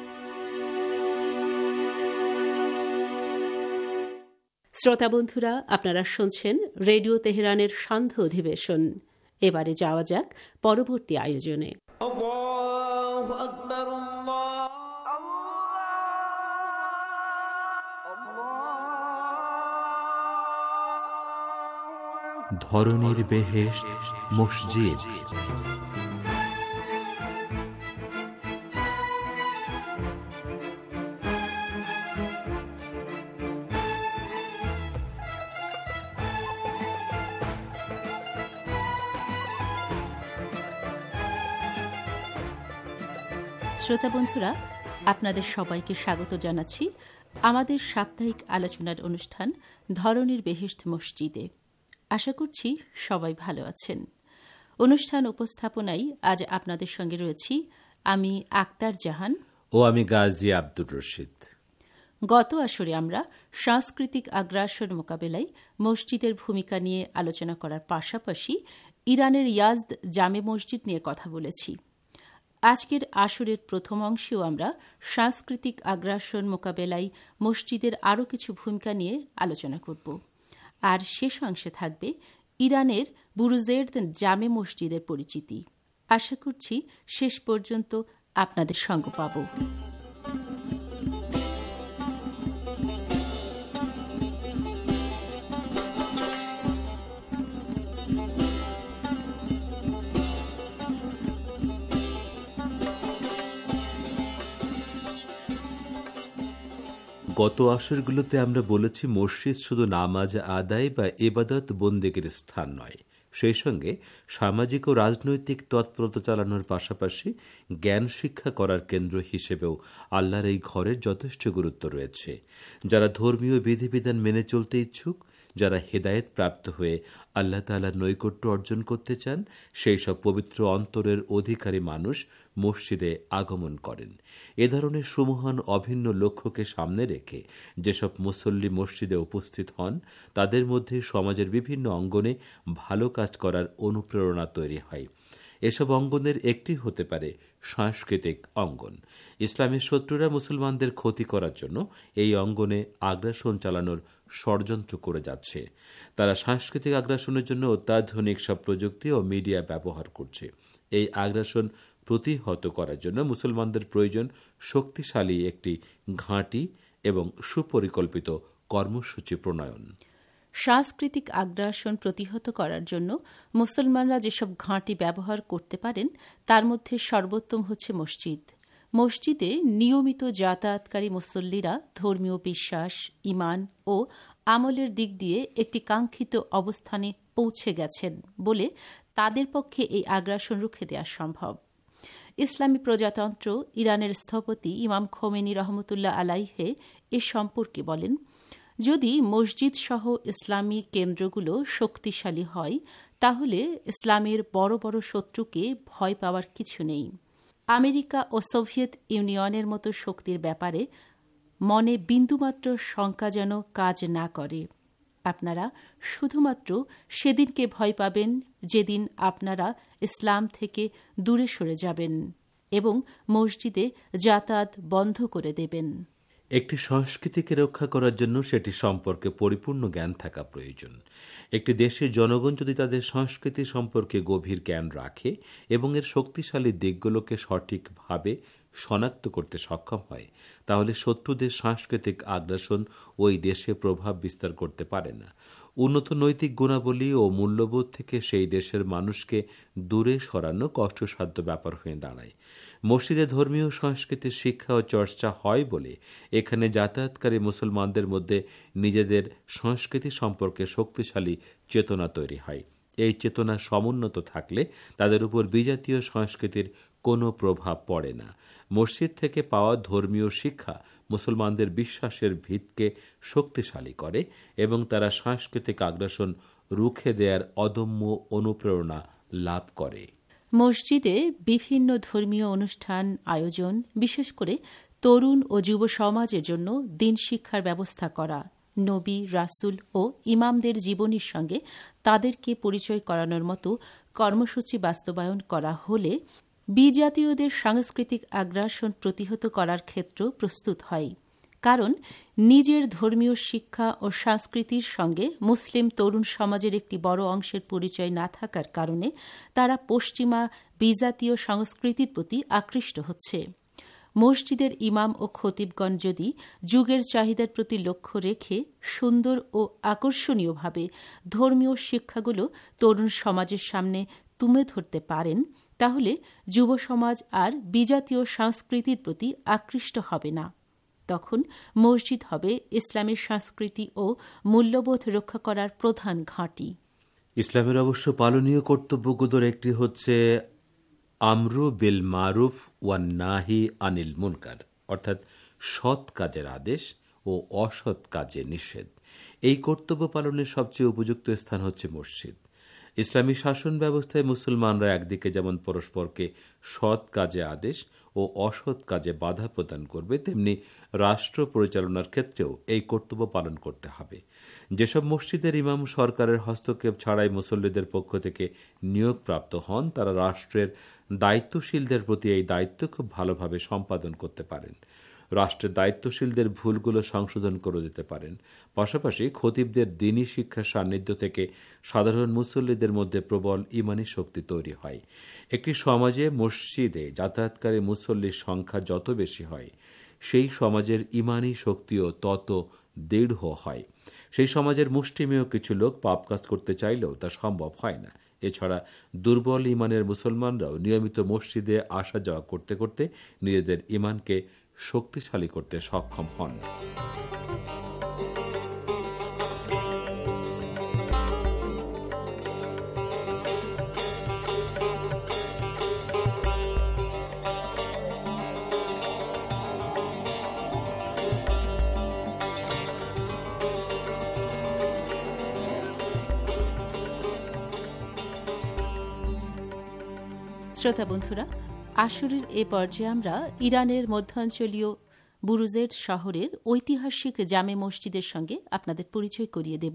শ্রোতা বন্ধুরা, আপনারা শুনছেন রেডিও তেহরানের সান্ধ্য অধিবেশন। এবারে যাওয়া যাক পরবর্তী আয়োজনে। ধরনীর বেহেশত মসজিদ। শ্রোতা বন্ধুরা, আপনাদের সবাইকে স্বাগত জানাচ্ছি আমাদের সাপ্তাহিক আলোচনার অনুষ্ঠান ধরনীর বেহেশত মসজিদে। আশা করছি সবাই ভালো আছেন। অনুষ্ঠান উপস্থাপনায় আজ আপনাদের সঙ্গে রয়েছি আমি আক্তার জাহান ও আমি গাজী আব্দুর রশিদ। গত আসরে আমরা সাংস্কৃতিক আগ্রাসন মোকাবেলায় মসজিদের ভূমিকা নিয়ে আলোচনা করার পাশাপাশি ইরানের ইয়াজদ জামে মসজিদ নিয়ে কথা বলেছি। আজকের আসরের প্রথম অংশেও আমরা সাংস্কৃতিক আগ্রাসন মোকাবেলায় মসজিদের আরও কিছু ভূমিকা নিয়ে আলোচনা করব। আর শেষ অংশে থাকবে ইরানের বুরুজের্দ জামে মসজিদের পরিচিতি। আশা করছি শেষ পর্যন্ত আপনাদের সঙ্গ পাব। গত আসরগুলোতে আমরা বলেছি মসজিদ শুধু নামাজ আদায় বা ইবাদত বন্দেগীর স্থান নয়, সেই সঙ্গে সামাজিক ও রাজনৈতিক তৎপরতা চালানোর পাশাপাশি জ্ঞান শিক্ষা করার কেন্দ্র হিসেবেও আল্লাহর এই ঘরের যথেষ্ট গুরুত্ব রয়েছে। যারা ধর্মীয় বিধিবিধান মেনে চলতে ইচ্ছুক, যারা হেদায়েত প্রাপ্ত হয়ে আল্লাহ তাআলার নৈকট্য অর্জন করতে চান, সেই সব পবিত্র অন্তরের অধিকারী মানুষ মসজিদে আগমন করেন। এ ধরনের সুমহান অভিন্ন লক্ষ্যকে সামনে রেখে যেসব মুসল্লি মসজিদে উপস্থিত হন, তাদের মধ্যে সমাজের বিভিন্ন অঙ্গনে ভালো কাজ করার অনুপ্রেরণা তৈরি হয়। এসব অঙ্গনের একটি হতে পারে সাংস্কৃতিক অঙ্গন। ইসলামের শত্রুরা মুসলমানদের ক্ষতি করার জন্য এই অঙ্গনে আগ্রাসন চালানোর ষড়যন্ত্র করে যাচ্ছে। তারা সাংস্কৃতিক আগ্রাসনের জন্য অত্যাধুনিক সব প্রযুক্তি ও মিডিয়া ব্যবহার করছে। এই আগ্রাসন প্রতিহত করার জন্য মুসলমানদের প্রয়োজন শক্তিশালী একটি ঘাঁটি এবং সুপরিকল্পিত কর্মসূচি প্রণয়ন। সাংস্কৃতিক আগ্রাসন প্রতিহত করার জন্য মুসলমানরা যেসব ঘাঁটি ব্যবহার করতে পারেন, তার মধ্যে সর্বোত্তম হচ্ছে মসজিদ। মসজিদে নিয়মিত যাতায়াতকারী মুসল্লিরা ধর্মীয় বিশ্বাস, ঈমান ও আমলের দিক দিয়ে একটি কাঙ্ক্ষিত অবস্থানে পৌঁছে গেছেন বলে তাদের পক্ষে এই আগ্রাসন রুখে দেওয়া সম্ভব। ইসলামী প্রজাতন্ত্র ইরানের স্থপতি ইমাম খোমেনি রহমতুল্লাহ আলাইহে এ সম্পর্কে বলেন, যদি মসজিদ সহ ইসলামী কেন্দ্রগুলো শক্তিশালী হয়, তাহলে ইসলামের বড় বড় শত্রুকে ভয় পাওয়ার কিছু নেই। আমেরিকা ও সোভিয়েত ইউনিয়নের মতো শক্তির ব্যাপারে মনে বিন্দুমাত্র শঙ্কা যেন কাজ না করে। আপনারা শুধুমাত্র সেদিনকে ভয় পাবেন যেদিন আপনারা ইসলাম থেকে দূরে সরে যাবেন এবং মসজিদে যাতায়াত বন্ধ করে দেবেন। একটি সংস্কৃতিকে রক্ষা করার জন্য সেটি সম্পর্কে পরিপূর্ণ জ্ঞান থাকা প্রয়োজন। একটি দেশের জনগণ যদি তাদের সংস্কৃতি সম্পর্কে গভীর জ্ঞান রাখে এবং এর শক্তিশালী দিকগুলোকে সঠিকভাবে শনাক্ত করতে সক্ষম হয়, তাহলে শত্রুদের সাংস্কৃতিক আগ্রাসন ওই দেশে প্রভাব বিস্তার করতে পারে না। উন্নত নৈতিক গুণাবলী ও মূল্যবোধ থেকে সেই দেশের মানুষকে দূরে সরানো কষ্টসাধ্য ব্যাপার হয়ে দাঁড়ায়। মসজিদে ধর্মীয় সংস্কৃতির শিক্ষা ও চর্চা হয় বলে এখানে যাতায়াতকারী মুসলমানদের মধ্যে নিজেদের সংস্কৃতি সম্পর্কে শক্তিশালী চেতনা তৈরি হয়। এই চেতনা সমুন্নত থাকলে তাদের উপর বিজাতীয় সংস্কৃতির কোনো প্রভাব পড়ে না। মসজিদ থেকে পাওয়া ধর্মীয় শিক্ষা মুসলমানদের বিশ্বাসের ভিতকে শক্তিশালী করে এবং তারা সাংস্কৃতিক আগ্রাসন রুখে দেওয়ার অদম্য অনুপ্রেরণা লাভ করে। মসজিদে বিভিন্ন ধর্মীয় অনুষ্ঠান আয়োজন, বিশেষ করে তরুণ ও যুব সমাজের জন্য দিন শিক্ষার ব্যবস্থা করা, নবী, রাসূল ও ইমামদের জীবনীর সঙ্গে তাদেরকে পরিচয় করানোর মতো কর্মসূচি বাস্তবায়ন করা হলে বিজাতীয়দের সাংস্কৃতিক আগ্রাসন প্রতিহত করার ক্ষেত্র প্রস্তুত হয়। কারণ নিজের ধর্মীয় শিক্ষা ও সংস্কৃতির সঙ্গে মুসলিম তরুণ সমাজের একটি বড় অংশের পরিচয় না থাকার কারণে তারা পশ্চিমা বিজাতীয় সংস্কৃতির প্রতি আকৃষ্ট হচ্ছে। মসজিদের ইমাম ও খতিবগণ যদি যুগের চাহিদার প্রতি লক্ষ্য রেখে সুন্দর ও আকর্ষণীয়ভাবে ধর্মীয় শিক্ষাগুলো তরুণ সমাজের সামনে তুলে ধরতে পারেন, তাহলে যুব সমাজ আর বিজাতীয় সংস্কৃতির প্রতি আকৃষ্ট হবে না। তখন মসজিদ হবে ইসলামের সংস্কৃতি ও মূল্যবোধ রক্ষা করার প্রধান ঘাঁটি। ইসলামের অবশ্য পালনীয় কর্তব্যগুলোর একটি হচ্ছে আমরু বিল মারুফ ওয়ান নাহি আনিল মুনকার, অর্থাৎ সৎ কাজের আদেশ ও অসৎ কাজে নিষেধ। এই কর্তব্য পালনের সবচেয়ে উপযুক্ত স্থান হচ্ছে মসজিদ। ইসলামী শাসন ব্যবস্থায় মুসলমানরা একদিকে যেমন পরস্পরকে সৎ কাজে আদেশ ও অসৎ কাজে বাধা প্রদান করবে, তেমনি রাষ্ট্র পরিচালনার ক্ষেত্রেও এই কর্তব্য পালন করতে হবে। যেসব মসজিদের ইমাম সরকারের হস্তক্ষেপ ছাড়াই মুসল্লিদের পক্ষ থেকে নিয়োগপ্রাপ্ত হন, তারা রাষ্ট্রের দায়িত্বশীলদের প্রতি এই দায়িত্ব খুব ভালোভাবে সম্পাদন করতে পারেন। রাষ্ট্রের দায়িত্বশীলদের ভুলগুলো সংশোধন করে দিতে পারেন। পাশাপাশি খতিবদের দ্বীনি শিক্ষার সান্নিধ্য থেকে সাধারণ মুসল্লিদের মধ্যে প্রবল ইমানি শক্তি তৈরি হয়। একটি সমাজে মসজিদে যাতায়াতকারী মুসল্লির সংখ্যা যত বেশি হয়, সেই সমাজের ইমানি শক্তিও তত দৃঢ় হয়। সেই সমাজের মুষ্টিমেয় কিছু লোক পাপ কাজ করতে চাইলেও তা সম্ভব হয় না। এছাড়া দুর্বল ইমানের মুসলমানরাও নিয়মিত মসজিদে আসা যাওয়া করতে করতে নিজেদের ইমানকে শক্তিশালী করতে সক্ষম হন। শ্রোতা বন্ধুরা, আসরের এ পর্যায়ে আমরা ইরানের মধ্যাঞ্চলীয় বুরুজেট শহরের ঐতিহাসিক জামে মসজিদের সঙ্গে আপনাদের পরিচয় করিয়ে দেব।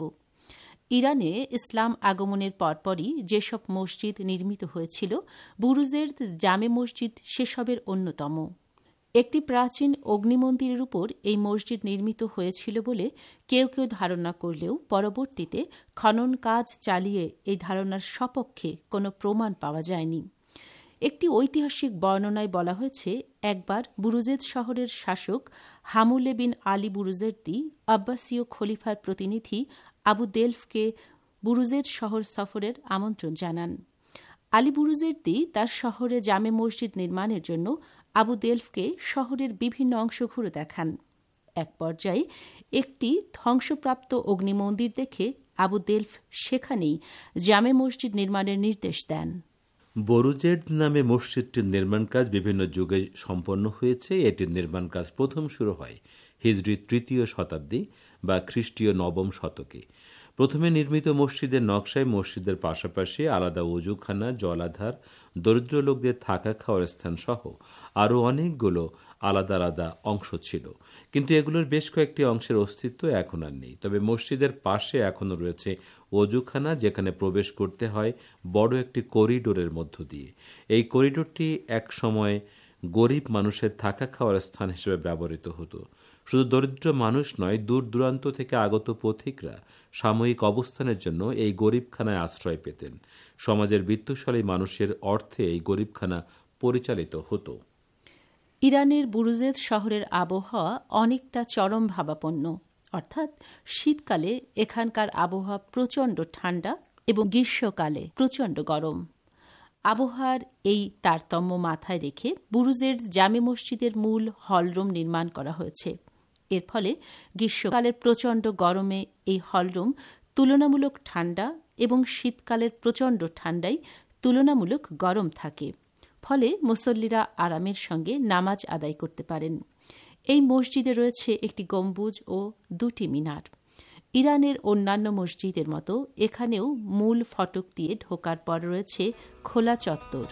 ইরানে ইসলাম আগমনের পরপরই যেসব মসজিদ নির্মিত হয়েছিল, বুরুজের জামে মসজিদ সেসবের অন্যতম। একটি প্রাচীন অগ্নিমন্দিরের উপর এই মসজিদ নির্মিত হয়েছিল বলে কেউ কেউ ধারণা করলেও পরবর্তীতে খনন কাজ চালিয়ে এই ধারণার সপক্ষে কোনো প্রমাণ পাওয়া যায়নি। একটি ঐতিহাসিক বর্ণনায় বলা হয়েছে, একবার বুরুজেদ শহরের শাসক হামুলে বিন আলী বুরুজের্দি আব্বাসীয় খলিফার প্রতিনিধি আবু দেলফকে বুরুজেদ শহর সফরের আমন্ত্রণ জানান। আলী বুরুজের্দি তার শহরে জামে মসজিদ নির্মাণের জন্য আবু দেলফকে শহরের বিভিন্ন অংশ ঘুরে দেখান। এক পর্যায়ে একটি ধ্বংসপ্রাপ্ত অগ্নিমন্দির দেখে আবু দেলফ সেখানেই জামে মসজিদ নির্মাণের নির্দেশ দেন। বুরুজেট নামে মসজিদটির নির্মাণ কাজ বিভিন্ন যুগে সম্পন্ন হয়েছে। এটির নির্মাণ কাজ প্রথম শুরু হয় হিজরি তৃতীয় শতাব্দী বা খ্রিস্টীয় নবম শতকে। প্রথমে নির্মিত মসজিদের নকশায় মসজিদের পাশাপাশি আলাদা ওযুখানা, জলাধার, দরিদ্র লোকদের থাকা খাওয়ার স্থান সহ আরও অনেকগুলো আলাদা আলাদা অংশ ছিল, কিন্তু এগুলোর বেশ কয়েকটি অংশের অস্তিত্ব এখন আর নেই। তবে মসজিদের পাশে এখনও রয়েছে ওযুখানা, যেখানে প্রবেশ করতে হয় বড় একটি করিডোরের মধ্য দিয়ে। এই করিডোরটি এক সময় গরিব মানুষের থাকা খাওয়ার স্থান হিসেবে ব্যবহৃত হতো। শুধু দরিদ্র মানুষ নয়, দূর দূরান্ত থেকে আগত পথিকরা সাময়িক অবস্থানের জন্য এই গরিবখানায় আশ্রয় পেতেন। সমাজের বিত্তশালী মানুষের অর্থে এই গরিবখানা পরিচালিত হতো। ইরানের বুরুজেদ শহরের আবহাওয়া অনেকটা চরম ভাবাপন্ন, অর্থাৎ শীতকালে এখানকার আবহাওয়া প্রচণ্ড ঠান্ডা এবং গ্রীষ্মকালে প্রচণ্ড গরম। আবহাওয়ার এই তারতম্য মাথায় রেখে বুরুজের জামে মসজিদের মূল হলরুম নির্মাণ করা হয়েছে। এর ফলে গ্রীষ্মকালের প্রচণ্ড গরমে এই হলরুম তুলনামূলক ঠান্ডা এবং শীতকালের প্রচণ্ড ঠান্ডায় তুলনামূলক গরম থাকে। ফলে মুসল্লিরা আরামের সঙ্গে নামাজ আদায় করতে পারেন। এই মসজিদে রয়েছে একটি গম্বুজ ও দুটি মিনার। ইরানের অন্যান্য মসজিদের মতো এখানেও মূল ফটক দিয়ে ঢোকার পর রয়েছে খোলা চত্বর।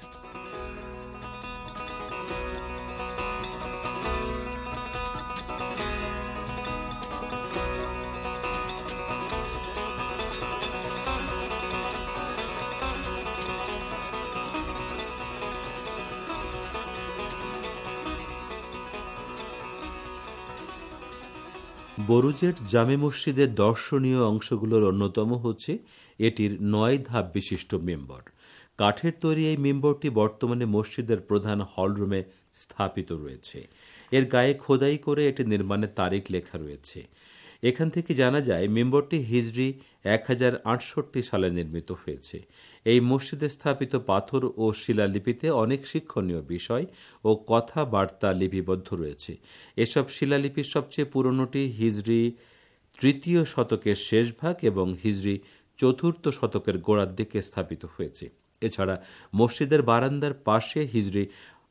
বুরুজেট জামে মসজিদের দর্শনীয় অংশগুলোর অন্যতম হচ্ছে এটির নয় ধাপ বিশিষ্ট মেম্বর। কাঠের তৈরি এই মেম্বরটি বর্তমানে মসজিদের প্রধান হলরুমে স্থাপিত রয়েছে। এর গায়ে খোদাই করে এটি নির্মাণের তারিখ লেখা রয়েছে। এখান থেকে জানা যায় মেম্বরটি হিজরি এক হাজার আটষট্টি সালে নির্মিত হয়েছে। এই মসজিদে স্থাপিত পাথর ও শিলালিপিতে অনেক শিক্ষণীয় বিষয় ও কথাবার্তা লিপিবদ্ধ রয়েছে। এসব শিলালিপির সবচেয়ে পুরনোটি হিজরি তৃতীয় শতকের শেষ ভাগ এবং হিজরি চতুর্থ শতকের গোড়ার দিকে স্থাপিত হয়েছে। এছাড়া মসজিদের বারান্দার পাশে হিজরি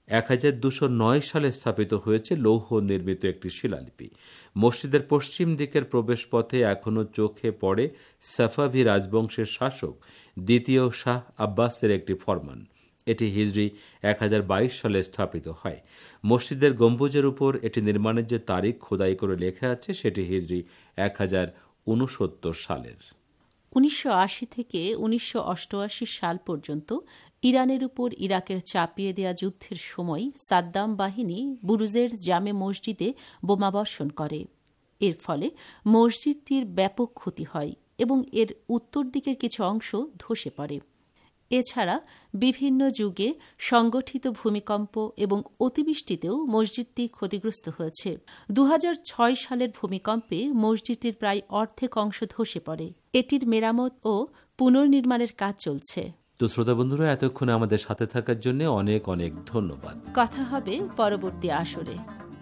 এক হাজার দুশো নয় সালে স্থাপিত হয়েছে লৌহ নির্মিত একটি শিলালিপি। মসজিদের পশ্চিম দিকের প্রবেশ পথে এখনও চোখে পড়ে সাফাভি রাজবংশের শাসক দ্বিতীয় শাহ আব্বাসের একটি ফরমান। এটি হিজরি এক হাজার বাইশ সালে স্থাপিত হয়। মসজিদের গম্বুজের উপর এটি নির্মাণের যে তারিখ খোদাই করে লেখা আছে সেটি হিজরি এক হাজার উনসত্তর সালের। উনিশশো আশি থেকে উনিশশো অষ্টআশি সাল পর্যন্ত ইরানের উপর ইরাকের চাপিয়ে দেয়া যুদ্ধের সময় সাদ্দাম বাহিনী বুরুজের জামে মসজিদে বোমাবর্ষণ করে। এর ফলে মসজিদটির ব্যাপক ক্ষতি হয় এবং এর উত্তর দিকের কিছু অংশ ধসে পড়ে। এছাড়া বিভিন্ন যুগে সংগঠিত ভূমিকম্প এবং অতিবৃষ্টিতেও মসজিদটি ক্ষতিগ্রস্ত হয়েছে। দু হাজার ছয় সালের ভূমিকম্পে মসজিদটির প্রায় অর্ধেক অংশ ধসে পড়ে। এটির মেরামত ও পুনর্নির্মাণের কাজ চলছে। তো শ্রোতা বন্ধুরা, এতক্ষণ আমাদের সাথে থাকার জন্য অনেক অনেক ধন্যবাদ। কথা হবে পরবর্তী আসরে।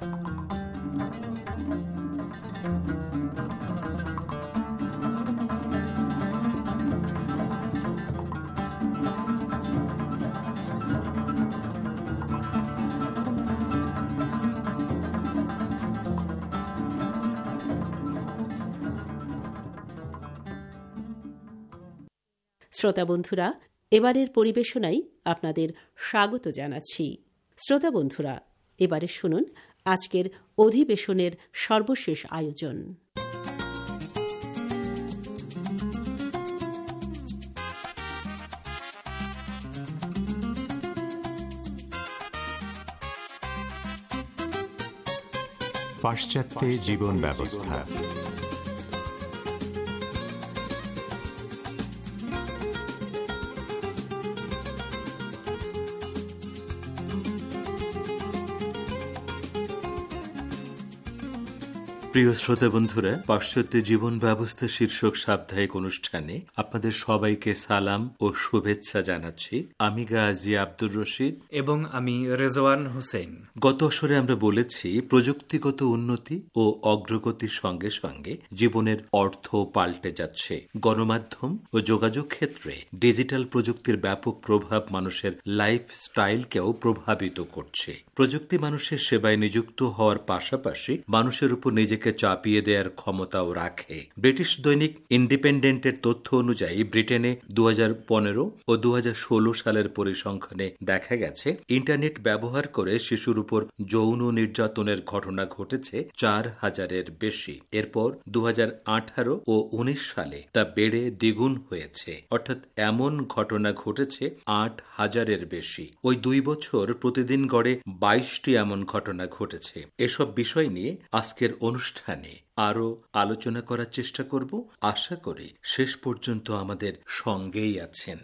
শ্রোতা বন্ধুরা, এবারের পরিবেশনায় আপনাদের স্বাগত জানাচ্ছি। শ্রোতা বন্ধুরা, এবারে শুনুন আজকের অধিবেশনের সর্বশেষ আয়োজন। পাশ্চাত্যে জীবন ব্যবস্থা। প্রিয় শ্রোতা বন্ধুরা, পাশ্চাত্য জীবন ব্যবস্থা শীর্ষক সাপ্তাহিক অনুষ্ঠানে আপনাদের সবাইকে সালাম ও শুভেচ্ছা জানাচ্ছি। আমি গাজী আব্দুর রশিদ এবং আমি রেজওয়ান হোসেন। গত আসরে আমরা বলেছি, প্রযুক্তিগত উন্নতি ও অগ্রগতির সঙ্গে সঙ্গে জীবনের অর্থ পাল্টে যাচ্ছে। গণমাধ্যম ও যোগাযোগ ক্ষেত্রে ডিজিটাল প্রযুক্তির ব্যাপক প্রভাব মানুষের লাইফ স্টাইলকেও প্রভাবিত করছে। প্রযুক্তি মানুষের সেবায় নিযুক্ত হওয়ার পাশাপাশি মানুষের উপর নিজেকে চাপিয়ে দেওয়ার ক্ষমতাও রাখে। ব্রিটিশ দৈনিক ইন্ডিপেন্ডেন্টের তথ্য অনুযায়ী ব্রিটেনে দু হাজার পনেরো ও দু হাজার ষোলো সালের পরিসংখ্যানে দেখা গেছে, ইন্টারনেট ব্যবহার করে শিশুর উপর যৌন নির্যাতনের ঘটনা ঘটেছে চার হাজারের বেশি। এরপর দু হাজার আঠারো ও উনিশ সালে তা বেড়ে দ্বিগুণ হয়েছে, অর্থাৎ এমন ঘটনা ঘটেছে আট হাজারের বেশি। ওই দুই বছর প্রতিদিন গড়ে বাইশটি এমন ঘটনা ঘটেছে। এসব বিষয় নিয়ে আজকের অনুষ্ঠানে আরো আলোচনা করার চেষ্টা করব। আশা করি শেষ পর্যন্ত আমাদের সঙ্গেই আছেন।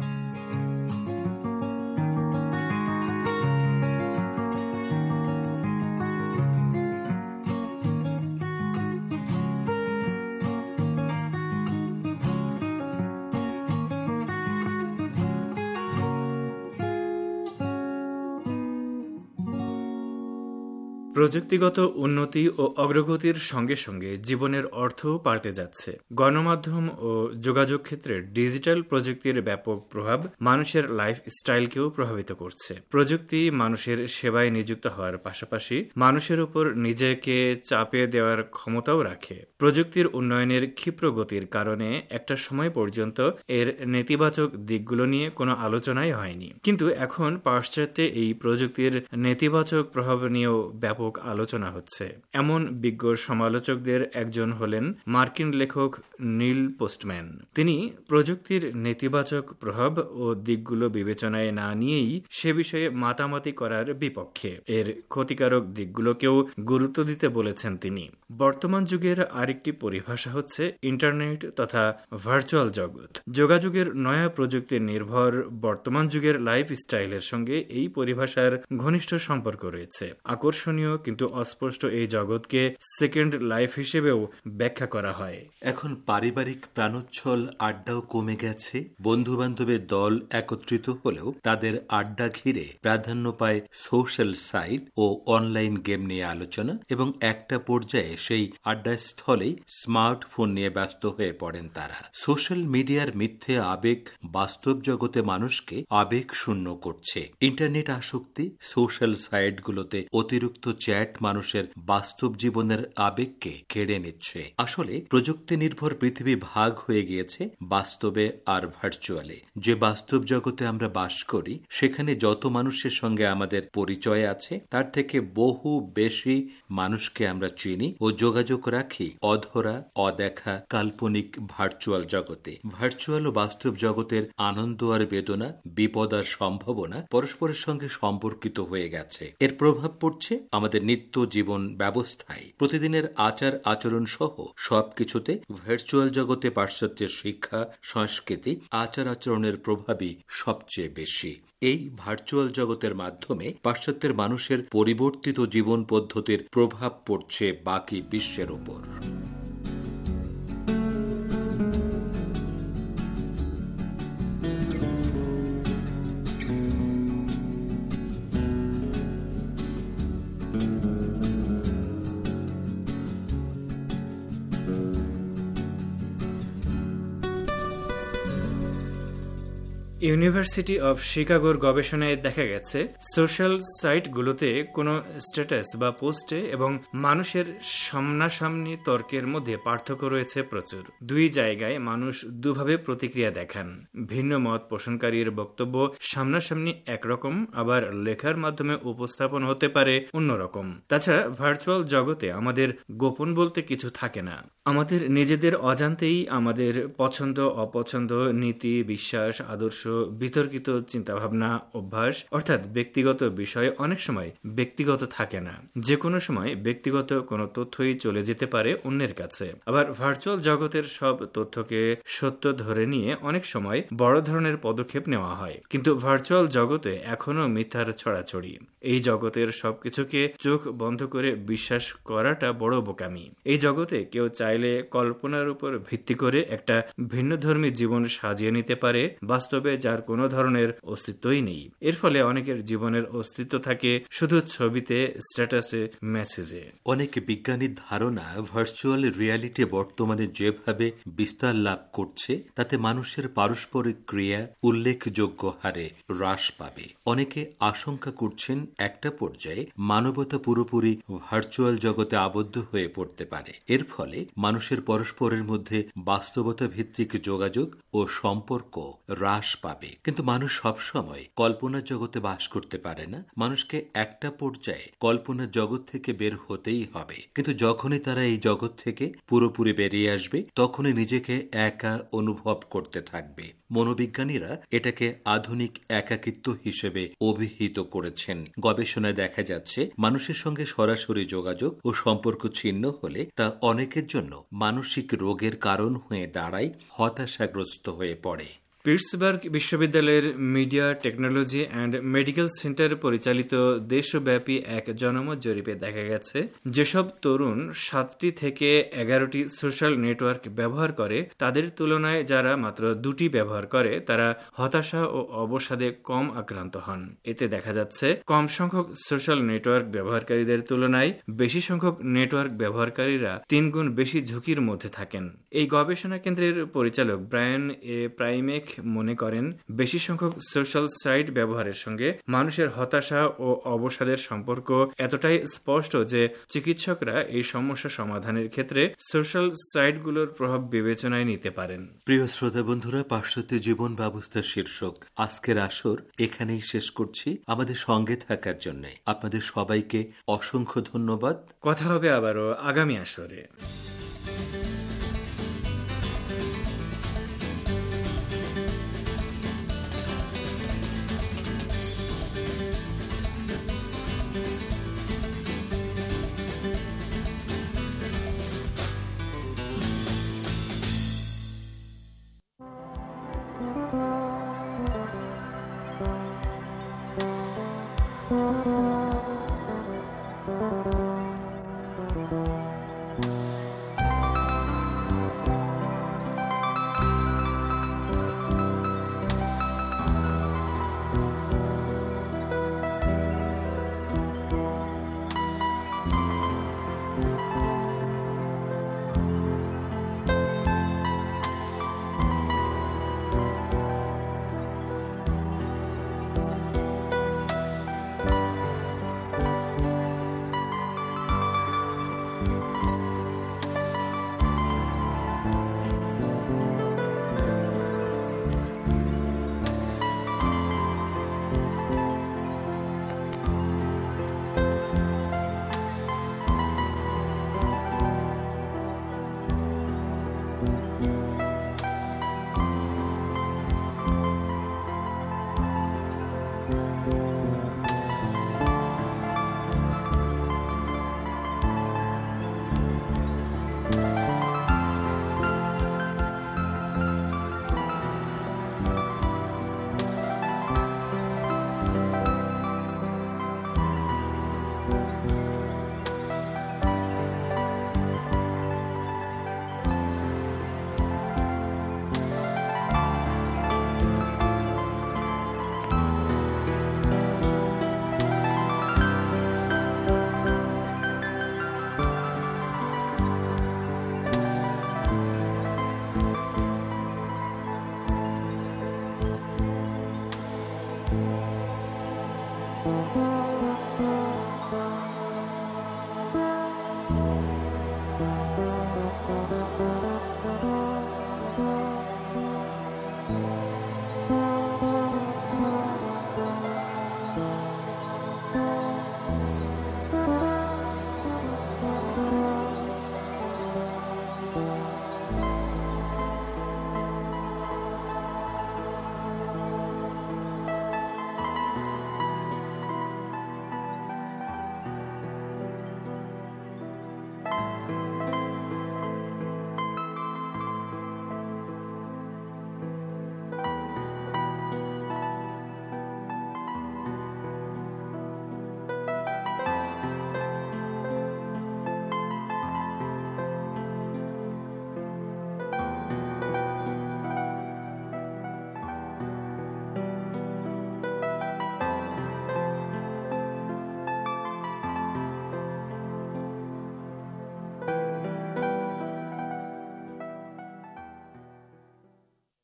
প্রযুক্তিগত উন্নতি ও অগ্রগতির সঙ্গে সঙ্গে জীবনের অর্থ পাল্টে যাচ্ছে। গণমাধ্যম ও যোগাযোগ ক্ষেত্রে ডিজিটাল প্রযুক্তির ব্যাপক প্রভাব মানুষের লাইফ স্টাইলকেও প্রভাবিত করছে। প্রযুক্তি মানুষের সেবায় নিযুক্ত হওয়ার পাশাপাশি মানুষের উপর নিজেকে চাপিয়ে দেওয়ার ক্ষমতাও রাখে। প্রযুক্তির উন্নয়নের ক্ষিপ্র গতির কারণে একটা সময় পর্যন্ত এর নেতিবাচক দিকগুলো নিয়ে কোনো আলোচনাই হয়নি, কিন্তু এখন পাশ্চাত্যে এই প্রযুক্তির নেতিবাচক প্রভাব নিয়েও ব্যাপক আলোচনা হচ্ছে। এমন বিজ্ঞ সমালোচকদের একজন হলেন মার্কিন লেখক নীল পোস্টম্যান। তিনি প্রযুক্তির নেতিবাচক প্রভাব ও দিকগুলো বিবেচনায় না নিয়েই সে বিষয়ে মাতামাতি করার বিপক্ষে। এর ক্ষতিকারক দিকগুলোকেও গুরুত্ব দিতে বলেছেন তিনি। বর্তমান যুগের আরেকটি পরিভাষা হচ্ছে ইন্টারনেট তথা ভার্চুয়াল জগৎ। যোগাযোগের নয়া প্রযুক্তি নির্ভর বর্তমান যুগের লাইফ স্টাইলের সঙ্গে এই পরিভাষার ঘনিষ্ঠ সম্পর্ক রয়েছে। আকর্ষণীয় কিন্তু অস্পষ্ট এই জগৎকে সেকেন্ড লাইফ হিসেবেও ব্যাখ্যা করা হয়। এখন পারিবারিক প্রাণোচ্ছল আড্ডাও কমে গেছে। বন্ধু বান্ধবের দল একত্রিত হলেও তাদের আড্ডা ঘিরে প্রাধান্য পায় সোশ্যাল সাইট ও অনলাইন গেম নিয়ে আলোচনা, এবং একটা পর্যায়ে সেই আড্ডাস্থলেই স্মার্টফোন নিয়ে ব্যস্ত হয়ে পড়েন তারা। সোশ্যাল মিডিয়ার মিথ্যে আবেগ বাস্তব জগতে মানুষকে আবেগ শূন্য করছে। ইন্টারনেট আসক্তি, সোশ্যাল সাইটগুলোতে অতিরিক্ত চ্যাট মানুষের বাস্তব জীবনের আবেগকে কেড়ে নিচ্ছে। আসলে প্রযুক্তি নির্ভর পৃথিবী ভাগ হয়ে গিয়েছে বাস্তবে আর ভার্চুয়ালে। যে বাস্তব জগতে আমরা বাস করি সেখানে যত মানুষের সঙ্গে আমাদের পরিচয় আছে তার থেকে বহু বেশি মানুষকে আমরা চিনি ও যোগাযোগ রাখি অধরা, অদেখা, কাল্পনিক ভার্চুয়াল জগতে। ভার্চুয়াল ও বাস্তব জগতের আনন্দ আর বেদনা, বিপদ আর সম্ভাবনা পরস্পরের সঙ্গে সম্পর্কিত হয়ে গেছে। এর প্রভাব পড়ছে আমাদের নিত্য জীবন ব্যবস্থায়। প্রতিদিনের আচার আচরণ সহ সবকিছুতে ভার্চুয়াল জগতে পাশ্চাত্যের শিক্ষা, সংস্কৃতি, আচার আচরণের প্রভাবই সবচেয়ে বেশি। এই ভার্চুয়াল জগতের মাধ্যমে পাশ্চাত্যের মানুষের পরিবর্তিত জীবন পদ্ধতির প্রভাব পড়ছে বাকি বিশ্বের উপর। ইউনিভার্সিটি অব শিকাগোর গবেষণায় দেখা গেছে সোশ্যাল সাইটগুলোতে কোনো স্ট্যাটাস বা পোস্টে এবং মানুষের সামনাসামনি তর্কের মধ্যে পার্থক্য রয়েছে প্রচুর। দুই জায়গায় মানুষ দুভাবে প্রতিক্রিয়া দেখান। ভিন্ন মত পোষণকারীর বক্তব্য সামনাসামনি একরকম, আবার লেখার মাধ্যমে উপস্থাপন হতে পারে অন্যরকম। তাছাড়া ভার্চুয়াল জগতে আমাদের গোপন বলতে কিছু থাকে না। আমাদের নিজেদের অজান্তেই আমাদের পছন্দ অপছন্দ, নীতি, বিশ্বাস, আদর্শ, বিতর্কিত চিন্তাভাবনা, অভ্যাস অর্থাৎ ব্যক্তিগত বিষয় অনেক সময় ব্যক্তিগত থাকে না। যে কোনো সময় ব্যক্তিগত কোনো তথ্যই চলে যেতে পারে অন্যের কাছে। আবার ভার্চুয়াল জগতের সব তথ্যকে সত্য ধরে নিয়ে অনেক সময় বড় ধরনের পদক্ষেপ নেওয়া হয়। কিন্তু ভার্চুয়াল জগতে এখনো মিথ্যার ছড়াছড়ি। এই জগতের সবকিছুকে চোখ বন্ধ করে বিশ্বাস করাটা বড় বোকামি। এই জগতে কেউ চাইলে কল্পনার উপর ভিত্তি করে একটা ভিন্নধর্মী জীবন সাজিয়ে নিতে পারে, বাস্তবে যার কোনো ধরনের অস্তিত্বই নেই। এর ফলে অনেকের জীবনের অস্তিত্ব থাকে শুধু ছবিতে, স্ট্যাটাসে, মেসেজে। অনেক বিজ্ঞানীর ধারণা ভার্চুয়াল রিয়ালিটি বর্তমানে যেভাবে বিস্তার লাভ করছে তাতে মানুষের পারস্পরিক ক্রিয়া উল্লেখযোগ্য হারে হ্রাস পাবে। অনেকে আশঙ্কা করছেন একটা পর্যায়ে মানবতা পুরোপুরি ভার্চুয়াল জগতে আবদ্ধ হয়ে পড়তে পারে। এর ফলে মানুষের পরস্পরের মধ্যে বাস্তবতা ভিত্তিক যোগাযোগ ও সম্পর্ক হ্রাস পাবে। কিন্তু মানুষ সবসময় কল্পনার জগতে বাস করতে পারে না। মানুষকে একটা পর্যায়ে কল্পনার জগৎ থেকে বের হতেই হবে। কিন্তু যখনই তারা এই জগৎ থেকে পুরোপুরি বেরিয়ে আসবে তখনই নিজেকে একা অনুভব করতে থাকবে। মনোবিজ্ঞানীরা এটাকে আধুনিক একাকিত্ব হিসেবে অভিহিত করেছেন। গবেষণায় দেখা যাচ্ছে মানুষের সঙ্গে সরাসরি যোগাযোগ ও সম্পর্ক ছিন্ন হলে তা অনেকের জন্য মানসিক রোগের কারণ হয়ে দাঁড়ায়, হতাশাগ্রস্ত হয়ে পড়ে। পিটসবার্গ বিশ্ববিদ্যালয়ের media technology and medical centre পরিচালিত দেশব্যাপী এক জনমত জরিপে দেখা গেছে যেসব তরুণ সাতটি থেকে এগারোটি সোশ্যাল নেটওয়ার্ক ব্যবহার করে তাদের তুলনায় যারা মাত্র দুটি ব্যবহার করে তারা হতাশা ও অবসাদে কম আক্রান্ত হন। এতে দেখা যাচ্ছে কম সংখ্যক সোশ্যাল নেটওয়ার্ক ব্যবহারকারীদের তুলনায় বেশি সংখ্যক নেটওয়ার্ক ব্যবহারকারীরা তিন গুণ বেশি ঝুঁকির মধ্যে থাকেন। এই গবেষণা কেন্দ্রের পরিচালক ব্রায়ান এ প্রাইমেক মনে করেন বেশি সংখ্যক সোশ্যাল সাইট ব্যবহারের সঙ্গে মানুষের হতাশা ও অবসাদের সম্পর্ক এতটাই স্পষ্ট যে চিকিৎসকরা এই সমস্যা সমাধানের ক্ষেত্রে সোশ্যাল সাইটগুলোর প্রভাব বিবেচনায় নিতে পারেন। প্রিয় শ্রোতা বন্ধুরা, পাশ্চাত্য জীবন ব্যবস্থার শীর্ষক আজকের আসর এখানেই শেষ করছি। আমাদের সঙ্গে থাকার জন্য আপনাদের সবাইকে অসংখ্য ধন্যবাদ। কথা হবে আবারও আগামী আসরে। Thank you.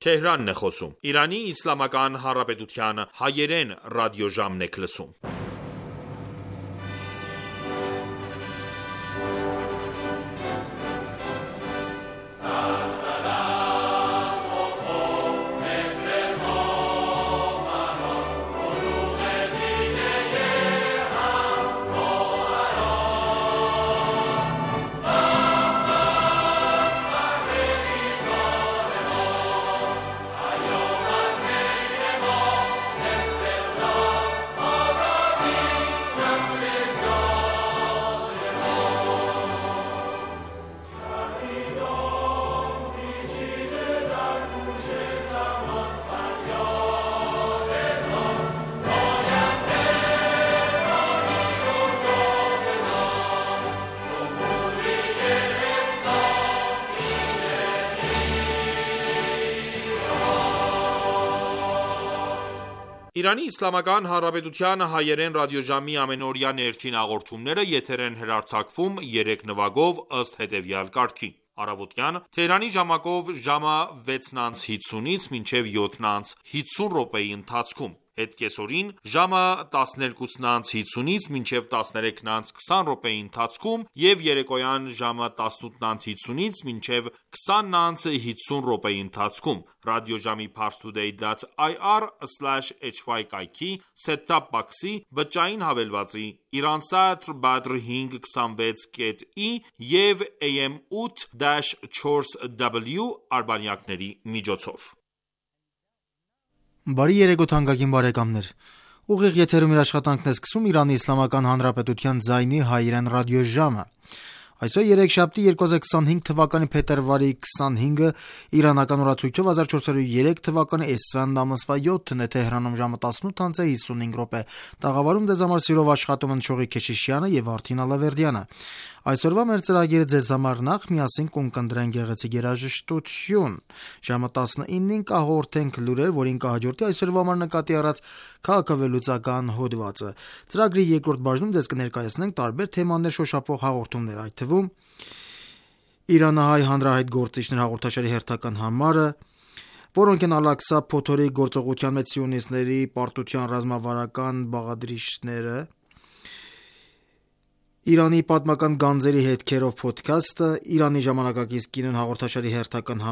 Թեհրանն է խոսում։ Իրանի Իսլամական Հանրապետության հայերեն ռադիոժամն եք լսում։ Իրանի Իսլամական Հանրապետության հայերեն ռադիոժամի ամենօրյա ներքին հաղորդումները եթեր են հեռարձակվում երեք նվագով ըստ հետևյալ կարգի. Առավոտյան Թեհրանի ժամակով ժամը վեցն հինգից մինչև յոթն հինգ րոպեի ընթացքում, հետկեսօրին ժամը տասներկուսն հինգից մինչև տասներեքն քսան րոպեի ընթացքում եւ երեկոյան ժամը տասնութն հինգից մինչև քսանն հինգ րոպեի ընթացքում ռադիոժամի parstoday dot i r slash h y կայքի set-top box-ի բջջային հավելվածի Iransat Badr հինգ քսանվեց կետ ի եւ A M ութ չորս W արբանյակների միջոցով։ Բարի երեկո թանկագին բարեկամներ։ Ուղիղ եթերում իր աշխատանքն է սկսում Իրանի Իսլամական Հանրապետության ձայնի հայերեն ռադիոժամը։ Այսօր երեքշաբթի երկու հազար քսանհինգ թվականի փետրվարի քսանհինգը իրանական օրացույցով հազար չորս հարյուր երեք թվականի էսֆանդ ամսվա յոթն է Թեհրանում ժամը տասնութ հինգսունհինգ րոպե։ Տաղավարում ձեզ համար սիրով աշխատում են Շողի Քեշիշյանը եւ Արթին Ալավերդյանը։ Այսօրվա մեր ծրագիրը ձեզ համար նախ միասին կընկնդրեն գեղեցիկ երաժշտություն։ Ժամը տասնինին կհաղորդենք լուրեր, որին կհաջորդի այսօրվա համար նկատի առած քաղաքավելուծական հոդվածը։ Ծրագրի երկրորդ բաժնում ձեզ կներկայացնենք տարբեր թեմաներ շոշափող հաղորդումներ, այդ թվում Իրանահայ հանրահայտ գործիչներ հաղորդաշարի հերթական համարը, որոնք են Ալ-Աղսա փոթորիկ գործողության մեջ սիոնիստների պարտության ռազմավարական բաղադրիչները, Իրանի պատմական գանձերի հետքերով փոդքասթը, Իրանի ժամանակակից կինոն հաղորդաշարի հերթական